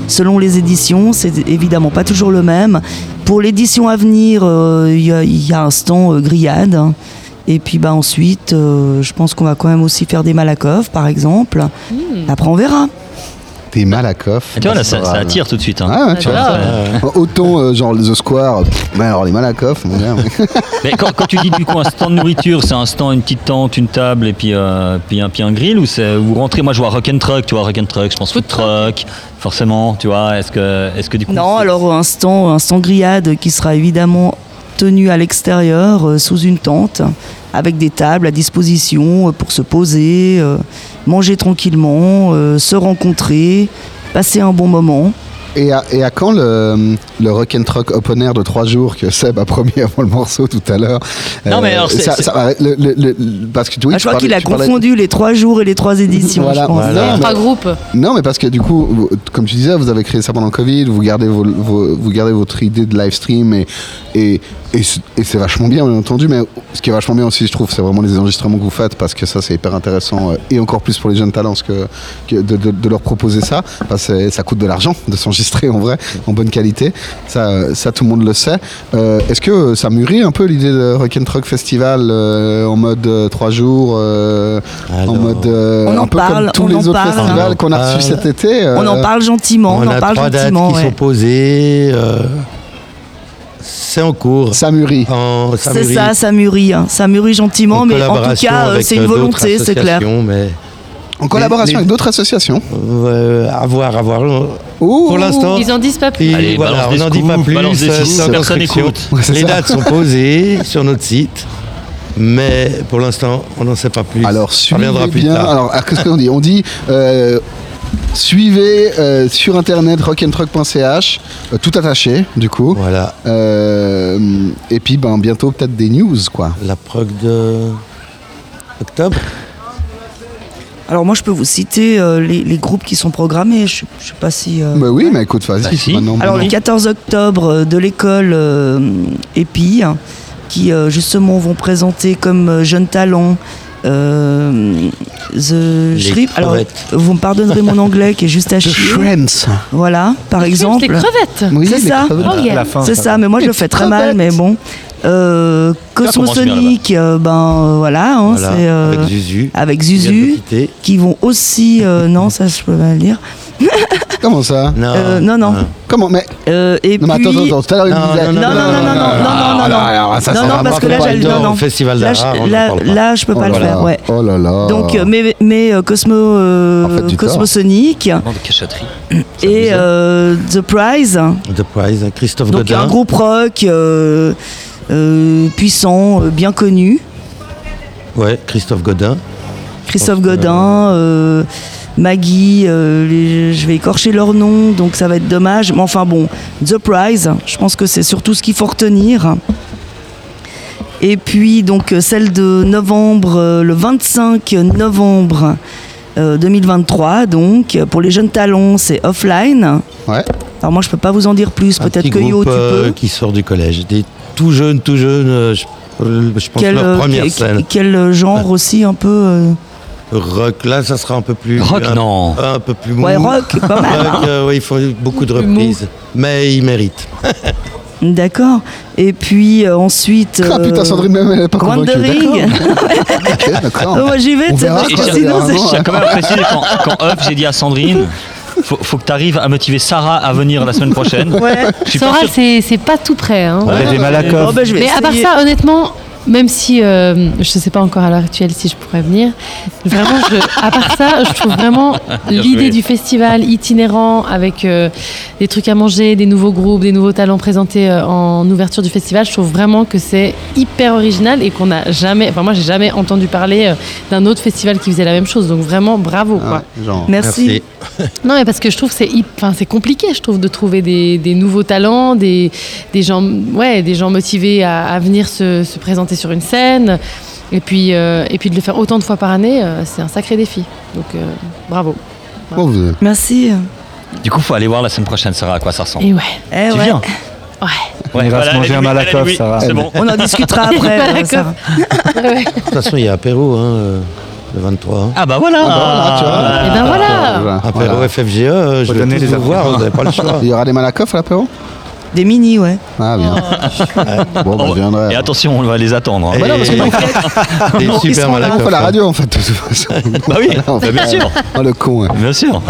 selon les éditions, c'est évidemment pas toujours le même. Pour l'édition à venir, il euh, y, y a un stand euh, grillade. Et puis bah, ensuite, euh, je pense qu'on va quand même aussi faire des Malakoff, par exemple. Mmh. Après, on verra. Des Malakoff. Et tu vois, là, ça, ça attire tout de suite. Hein. Ah, ouais, tu vois, ça, euh... Autant euh, genre The Square, mais alors les Malakoff, mon gars. Mais quand, quand tu dis du coup un stand de nourriture, c'est un stand, une petite tente, une table et puis, euh, puis, un, puis un grill, ou c'est vous rentrez, moi je vois Rock and Truck, tu vois, Rock and Truck, je pense food truck, forcément, tu vois, est-ce que, est-ce que du coup... Non, alors un stand, un stand grillade qui sera évidemment tenu à l'extérieur, euh, sous une tente, avec des tables à disposition euh, pour se poser, euh, manger tranquillement, euh, se rencontrer, passer un bon moment. Et à, et à quand le, le Rock and Truck Open Air de trois jours que Seb a promis avant le morceau tout à l'heure? Non, euh, mais alors c'est... Ça, c'est... Ça, le, le, le, parce que, oui, ah, je crois parlais, qu'il a confondu parlais... les trois jours et les trois éditions, voilà, je pense. Voilà. Les trois groupes. Non, mais parce que du coup, vous, comme tu disais, vous avez créé ça pendant le Covid, vous gardez, vos, vos, vous gardez votre idée de live stream et, et, et, et c'est vachement bien, bien entendu, mais ce qui est vachement bien aussi, je trouve, c'est vraiment les enregistrements que vous faites, parce que ça, c'est hyper intéressant, et encore plus pour les jeunes talents, que, que de, de, de leur proposer ça, parce que ça coûte de l'argent de s'enregistrer en vrai, en bonne qualité, ça, ça tout le monde le sait. Euh, est-ce que ça mûrit un peu l'idée de Rock and Truck Festival euh, en mode euh, trois jours, euh, en mode euh, on en un peu parle, comme tous les autres parle, festivals qu'on a reçus cet été euh, on en parle gentiment, on, on en a parle trois gentiment. dates qui ouais. sont posées. Euh, c'est en cours. Ça mûrit. En, ça c'est mûrit. ça, ça mûrit. Hein. Ça mûrit gentiment, en mais en tout cas, c'est une volonté, c'est clair. Mais en collaboration les, avec d'autres associations. Euh, à voir, à voir. Ouh, pour l'instant. Ils en disent pas plus. Et Allez, voilà, on n'en dit pas plus. Personne n'écoute. Les dates sont posées sur notre site. Mais pour l'instant, on n'en sait pas plus. Alors, suivez ça plus bien. Tard. Alors, qu'est-ce qu'on dit? On dit euh, suivez euh, sur internet rock and truck point c h, euh, tout attaché, du coup. Voilà. Euh, et puis, ben, bientôt, peut-être des news, quoi. La prog de octobre. Alors moi je peux vous citer euh, les, les groupes qui sont programmés, je, je sais pas si... Euh, bah oui, ouais. mais écoute, vas-y. Bah, si. Maintenant, Alors maintenant. le quatorze octobre de l'école euh, E P I, qui euh, justement vont présenter comme euh, jeunes talents euh, The Shrimp. Alors vous me pardonnerez mon anglais qui est juste à The chier. Shrimps. Voilà, par exemple. Les crevettes. Oui, c'est les ça. crevettes. Oh, yeah. La fin, C'est ça, mais moi je le fais très mal, mais bon. Euh, Cosmosonic, euh, ben euh, voilà, hein, Voilà, c'est euh, avec Zuzu. avec Vient de Zuzu, quitter. qui vont aussi, euh, non ça je peux pas le dire. Comment ça? Non, Euh, non, non. Ah. Comment? Mais. Euh, et Non, mais puis, attends, attends, tout à l'heure, il me Non, disait. non, non, non, non, non, non, non, non, non, alors, ça, non, ça non, va parce pas que là, faire j'ai le non, temps. non. Au Festival Là, d'Ara, je- on n'en là, parle pas. là, je peux Oh pas là le faire, là. ouais. Oh là là. Donc, euh, mais, mais euh, Cosmo, euh, En fait, du tort. Cosmosonic Vraiment de cachotterie. et euh, The Prize, The Prize, Christophe donc Godin. un groupe rock euh, euh, puissant, euh, bien connu. Ouais, Christophe Godin. Christophe Je pense que- Godin, euh, Maggie, euh, les- je vais écorcher leur nom, donc ça va être dommage. Mais enfin bon, The Prize, je pense que c'est surtout ce qu'il faut retenir. Et puis donc celle de novembre, euh, le vingt-cinq novembre euh, deux mille vingt-trois, donc pour les jeunes talents, c'est Offline. Ouais. Alors moi je peux pas vous en dire plus, Un peut-être petit que Yo groupe tu euh, peux. qui sort du collège. Des tout jeunes, tout jeunes, euh, je, je pense Quel, leur euh, première quel- scène. quel genre aussi un peu... euh, Rock, là, ça sera un peu plus... Rock, un, non. Un peu plus mou. Ouais, rock, pas mal. Rock, euh, ouais, il faut beaucoup de Plus mou. reprises. Mais ils méritent. D'accord. Et puis euh, ensuite... Ah putain, euh, Sandrine, même, elle n'est pas convaincue. Wandering. D'accord. Ok, d'accord. Oh, moi j'y vais, On c'est verra parce ce que que ça sinon dira, c'est non Je tiens quand même à préciser, quand, quand Up, j'ai dit à Sandrine, faut, faut que tu arrives à motiver Sarah à venir la semaine prochaine. Ouais. Je suis pas Sora, sûr- c'est c'est pas tout prêt. Hein. On a des Oh, Malakoff. bah, je vais Mais à part essayer. ça, honnêtement, même si euh, je ne sais pas encore à l'heure actuelle si je pourrais venir, vraiment, je, à part ça, je trouve vraiment Bien l'idée joué. du festival itinérant avec euh, des trucs à manger, des nouveaux groupes, des nouveaux talents présentés euh, en ouverture du festival, je trouve vraiment que c'est hyper original et qu'on n'a jamais, enfin moi j'ai jamais entendu parler euh, d'un autre festival qui faisait la même chose, donc vraiment bravo quoi. Ah, genre. Merci. Non, mais parce que je trouve que c'est hip- enfin, c'est compliqué, je trouve, de trouver des, des nouveaux talents, des, des, gens, ouais, des gens motivés à, à venir se, se présenter sur une scène. Et puis, euh, et puis de le faire autant de fois par année, euh, c'est un sacré défi. Donc euh, bravo. Bon, vous- Merci. Du coup, faut aller voir la semaine prochaine, Sarah, à quoi ça ressemble. Et ouais, Eh Tu ouais. viens ouais. On ira se manger un Malakoff, oui, Sarah. c'est bon. On en discutera après. euh, Malakoff. Sarah. Ouais, ouais. De toute façon, il y a apéro. Hein. euh. le vingt-trois. Ah bah voilà, Ah bah voilà, tu vois. Et ben voilà. Apéro Voilà. F F G E, je Faut vais donner tous les vous infos. voir, vous n'avez pas le choix. Il y aura des Malakoff à l'apéro? Des mini, ouais. Ah bien. Bon, bah, je viendrai. Et attention, on va les attendre. hein. Bah non, parce que non, Des Ils super sont là. on Malakoff. fait la radio en fait, de toute façon. Bah oui, On fait- bien sûr. Oh le con, ouais. Bien sûr.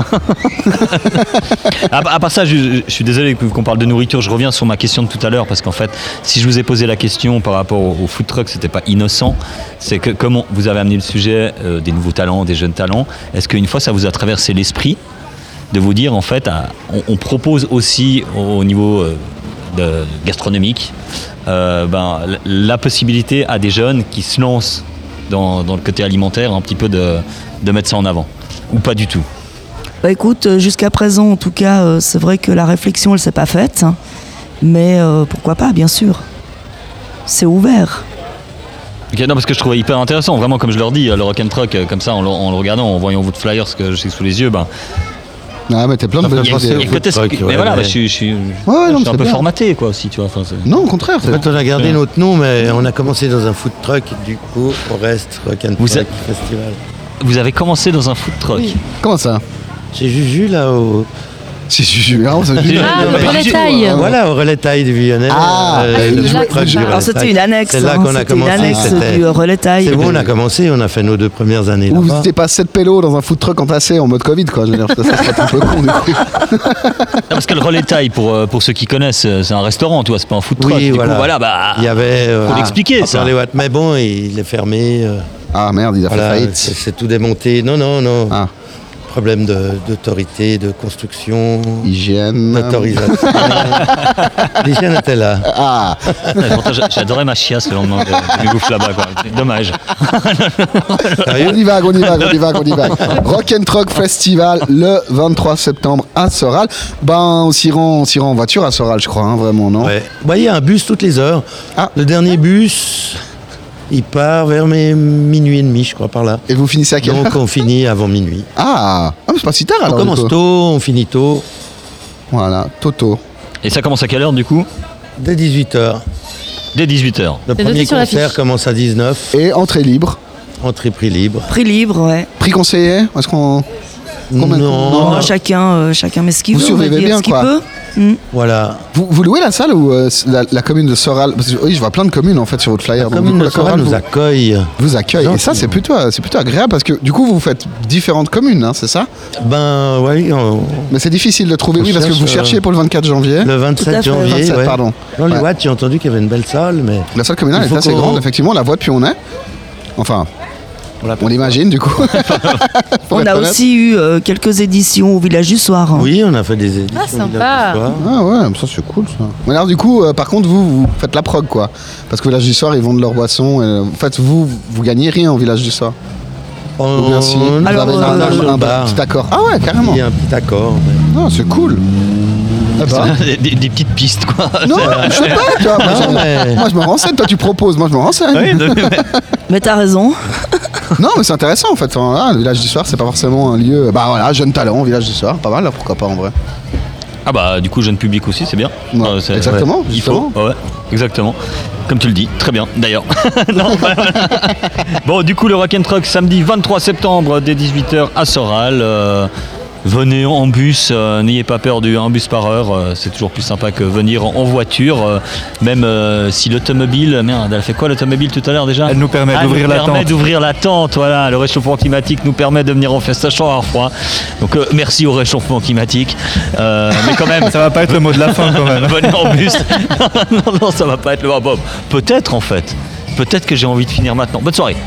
à, à part ça, je, je suis désolé qu'on parle de nourriture. Je reviens sur ma question de tout à l'heure parce qu'en fait, si je vous ai posé la question par rapport au, au food truck, c'était pas innocent. C'est que comment vous avez amené le sujet euh, des nouveaux talents, des jeunes talents. Est-ce qu'une fois ça vous a traversé l'esprit de vous dire en fait, à- on, on propose aussi au, au niveau euh, de- gastronomique euh, ben, la, la possibilité à des jeunes qui se lancent dans, dans le côté alimentaire un petit peu de, de mettre ça en avant ou pas du tout. Bah écoute, euh, jusqu'à présent, en tout cas, euh, c'est vrai que la réflexion, elle s'est pas faite. hein. Mais euh, pourquoi pas, bien sûr. C'est ouvert. Ok, non, parce que je trouvais hyper intéressant, vraiment, comme je leur dis, le Rock'n'Truck, euh, comme ça, en, le- en le regardant, en voyant votre flyer, ce que j'ai sous les yeux, ben, Ah mais t'es plein de Ça bonnes fait penser idées. au il y a food peut-être- truck, mais ouais, voilà, mais- bah, je suis, je suis, ouais, je non, suis c'est un peu bien. formaté, quoi, aussi, tu vois. enfin, c'est- Non, au contraire. En fait, on a gardé Ouais. notre nom, mais on a commencé dans un food truck, du coup, on reste Rock'n'Truck Vous a- Festival. Vous avez commencé dans un food truck. Comment ça? Chez Juju, là, au... Si je suis vraiment ça. Ah, le relais Juju, taille. Ouais. Voilà, au relais taille du Villonnais. Ah, euh, le le lac, food truck le du lac. relais Alors c'était taille. une annexe. C'est là hein, qu'on a c'était commencé. une annexe c'était- du euh, relais taille. C'est où on a commencé, on a fait nos deux premières années Ou vous là-bas. n'étiez pas sept pélos dans un food truck entassé en mode Covid, quoi. Je veux dire, ça, ça serait un peu con, du coup. Non, parce que le relais taille, pour, euh, pour ceux qui connaissent, euh, c'est un restaurant, tu vois, c'est pas un food truck. Oui, du voilà. coup, voilà, bah, Il y avait... euh, faut l'expliquer, à ça. part les watts. Mais bon, il est fermé. euh, Ah merde, il a voilà, fait c'est faillite. c'est tout démonté. Non, non, non. Ah, Problème de- d'autorité, de construction, hygiène. d'autorisation. L'hygiène était là. Ah, pourtant, j'a- j'adorais ma chiasse le lendemain de, de mes bouffes là-bas, quoi. C'est dommage. on y va, on y va, on y va, on y va. Rock'n'Truck Festival le vingt-trois septembre à Soral. Ben, on s'y rend, on s'y rend en voiture à Soral, je crois, hein, vraiment, non? Ouais. Vous voyez, un bus toutes les heures. Ah. Le dernier bus, il part vers mes minuit et demi, je crois, par là. Et vous finissez à quelle Donc heure? on finit avant minuit. Ah, ah, mais c'est pas si tard On alors. du commence coup. tôt, on finit tôt, Voilà, Toto. Et ça commence à quelle heure, du coup? dès dix-huit heures. Dès dix-huit heures. Le C'est premier noté sur concert l'affiche. commence à dix-neuf, Et entrée libre. entrée prix libre. Prix libre, ouais. Prix conseillé? Est-ce qu'on. Combien- Non, Non, chacun, euh, chacun met ce qu'il Vous veut. on va survivez dire bien, ce qu'il quoi. peut. Hmm. voilà. Vous, vous louez la salle ou euh, la, la commune de Soral? Parce que oui, je vois plein de communes en fait sur votre flyer. La Donc, commune du coup, de la Soral chorale nous vous, accueille. vous accueille. Et ça, c'est plutôt, euh, c'est plutôt agréable parce que du coup, vous faites différentes communes, hein, c'est ça? Ben oui, on- Mais c'est difficile de trouver, On oui, parce que cherche, vous euh, cherchiez pour le vingt-quatre janvier. le Tout à vingt-sept fait. janvier. vingt-sept, ouais. pardon. Dans les Ouais. Watts, j'ai entendu qu'il y avait une belle salle, mais La salle communale Il est faut assez qu'on- grande, effectivement. La voie de Pionnet. Enfin, on l'imagine du coup. Pour On être a honnête. aussi eu euh, quelques éditions au Village du Soir. hein. oui, on a fait des éditions. Ah, sympa. Village du Soir. Ah ouais, ça c'est cool ça. Mais alors du coup, euh, par contre, vous, vous faites la prog quoi. Parce que Village du Soir, ils vendent leurs boissons. et, en fait, vous, vous gagnez rien au Village du Soir. Ou bien si. Vous Alors, avez un, euh, un- un bar. petit accord. Ah ouais, carrément. Il y a un petit accord. mais- Non, c'est cool. Ah bah. des, des- des petites pistes, quoi. Non, je sais pas, tu vois. Moi, Non, je- mais- moi, je me renseigne, toi tu proposes, moi je me renseigne. Oui, de- Mais t'as raison. Non, mais c'est intéressant en fait. Enfin, là, le Village du Soir, c'est pas forcément un lieu. Bah voilà, jeune talent, Village du Soir, pas mal, là, pourquoi pas en vrai. Ah bah du coup jeune public aussi c'est bien. Ouais, Euh, c'est- exactement, ouais, il justement. faut. Ouais, exactement. Comme tu le dis, très bien d'ailleurs. Non, bah, voilà. Bon du coup le Rock'n'Truck samedi vingt-trois septembre dès dix-huit heures à Soral. Euh, venez en bus, euh, n'ayez pas peur du un bus par heure, euh, c'est toujours plus sympa que venir en, en voiture. euh, même euh, si l'automobile, merde, elle fait quoi l'automobile tout à l'heure déjà? Elle nous permet Ah, d'ouvrir nous la permet tente. d'ouvrir la tente, voilà. Le réchauffement climatique nous permet de venir en festation à froid. Donc euh, merci au réchauffement climatique. Euh, mais quand même, Ça va pas être le mot de la fin quand même. venez en bus. non, non, ça va pas être le bon. Peut-être en fait. Peut-être que j'ai envie de finir maintenant. Bonne soirée.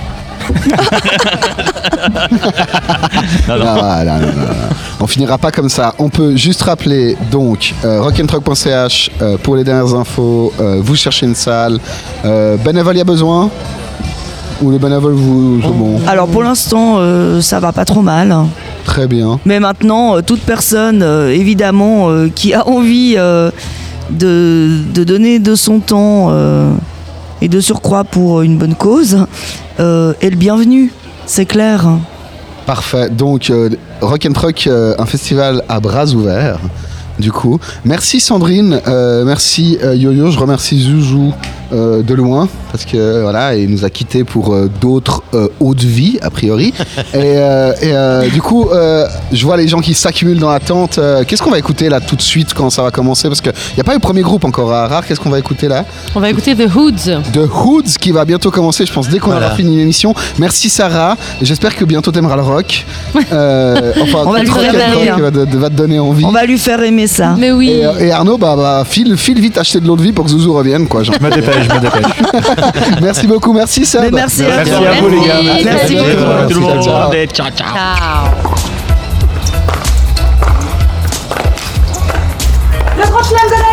non, non. Ah, là, là, là, là. On finira pas comme ça. On peut juste rappeler donc euh, rock'n'truck point c h euh, pour les dernières infos. Euh, vous cherchez une salle. Euh, bénévole, y a besoin? Ou le bénévole, vous, c'est bon? Alors pour l'instant, euh, ça va pas trop mal. Très bien. Mais maintenant, euh, toute personne, euh, évidemment, euh, qui a envie euh, de, de donner de son temps euh, et de surcroît pour une bonne cause, euh, est le bienvenu, c'est clair. Parfait. Donc, euh, Rock'n'Truck, euh, un festival à bras ouverts. Du coup, merci Sandrine, euh, merci euh, Yo-Yo, je remercie Zouzou euh, de loin, parce que voilà, il nous a quittés pour euh, d'autres euh, hauts de vie, a priori. Et, euh, et euh, du coup, euh, je vois les gens qui s'accumulent dans la tente. Euh, qu'est-ce qu'on va écouter là tout de suite quand ça va commencer? Parce qu'il n'y a pas eu le premier groupe encore à Rare. Qu'est-ce qu'on va écouter là? On va écouter The Hoods. The Hoods qui va bientôt commencer, je pense, dès qu'on Voilà. aura fini l'émission. Merci Sarah. J'espère que bientôt t'aimeras le rock. Euh, enfin, On va lui tout faire rock and aimer, roll hein. qui va, de- va te donner envie. On va lui faire aimer ça. Mais oui. Et, euh, et Arnaud, bah, bah, file, file vite acheter de l'eau de vie pour que Zouzou revienne, quoi. Genre. Je me dépêche, je me dépêche. Merci beaucoup, merci Seb. Mais merci à Merci toi. à vous, les gars. Merci, Merci beaucoup. beaucoup. Tout le monde, Ciao. ciao, ciao. Ciao. Le Grand Chelem de